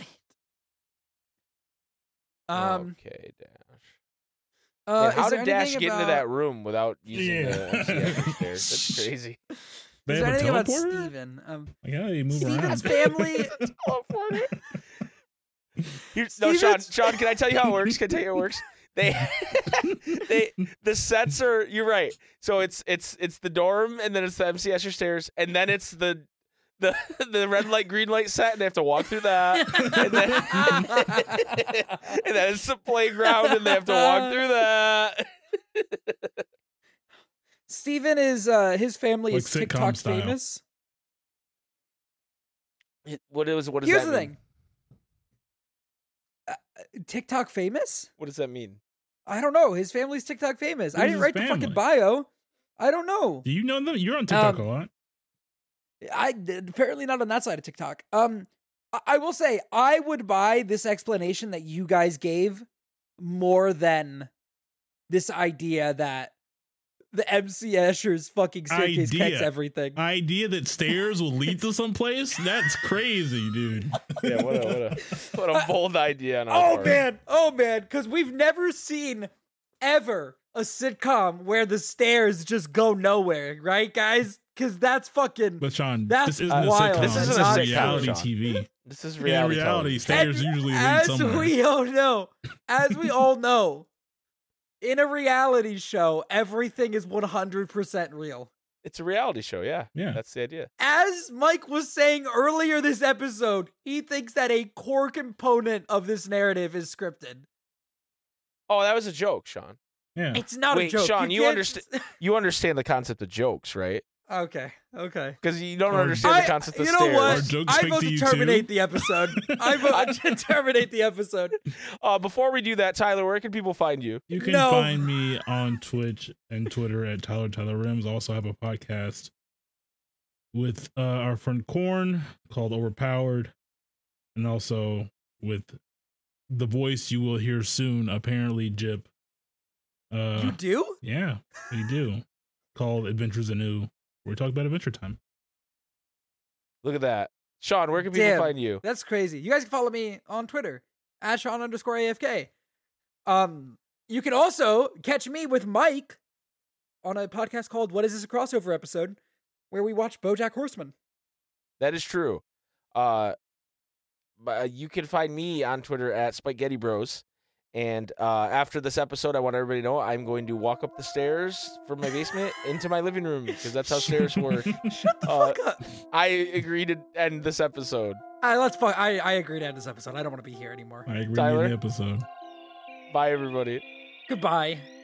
Okay, Dash. Man, how did Dash get into that room without using the MCS stairs? That's crazy. Is there anything about Steven? You move Steven's around. family. Sean, can I tell you how it works? The sets are, you're right. So it's the dorm, and then it's the MC Escher stairs, and then it's the red light, green light set, and they have to walk through that. And then it's the playground, and they have to walk through that. Steven is his family Like is TikTok style. famous. What does Here's that the mean? thing. TikTok famous? What does that mean? I don't know. His family's TikTok famous. I Who's didn't his write the family? fucking bio. I don't know. Do you know them? You're on TikTok a lot. Apparently not on that side of TikTok. I will say I would buy this explanation that you guys gave more than this idea that the MC Escher's fucking staircase connects everything. Idea that stairs will lead to someplace? That's crazy, dude. Yeah, what a bold idea on our part. Oh man, because we've never seen ever a sitcom where the stairs just go nowhere, right, guys? because that's fucking. But Sean, That's this isn't a wild. sitcom. This isn't This a is sitcom, reality Sean. TV. This is In reality. reality, television. standards usually lead as somewhere. we all know, as we all know, in a reality show, everything is 100% real. It's a reality show. Yeah. Yeah. That's the idea. As Mike was saying earlier this episode, he thinks that a core component of this narrative is scripted. Oh, that was a joke, Sean. Yeah. It's not Wait, a joke. Sean, you can't- understand- You understand the concept of jokes, right? Okay. Because you don't Or- understand the concept of you know stairs. what? Are jokes I fake vote to to you terminate too? the episode. I vote to terminate the episode. Before we do that, Tyler, where can people find you? You can No. find me on Twitch and Twitter at Tyler Rims. I also have a podcast with our friend Korn called Overpowered, and also with the voice you will hear soon, apparently Jip. You do? Yeah, we do. Called Adventures Anew. We talk about Adventure Time. Look at that. Sean, where can people Damn. find you? That's crazy. You guys can follow me on Twitter at Sean_AFK. You can also catch me with Mike on a podcast called What Is This, a Crossover Episode, where we watch BoJack Horseman. That is true. But you can find me on Twitter at Spaghetti Bros. And after this episode, I want everybody to know I'm going to walk up the stairs from my basement into my living room because that's how stairs work. Shut the fuck up. I agree to end this episode. I agree to end this episode. I don't want to be here anymore. I agree Tyler? with the episode. Bye, everybody. Goodbye.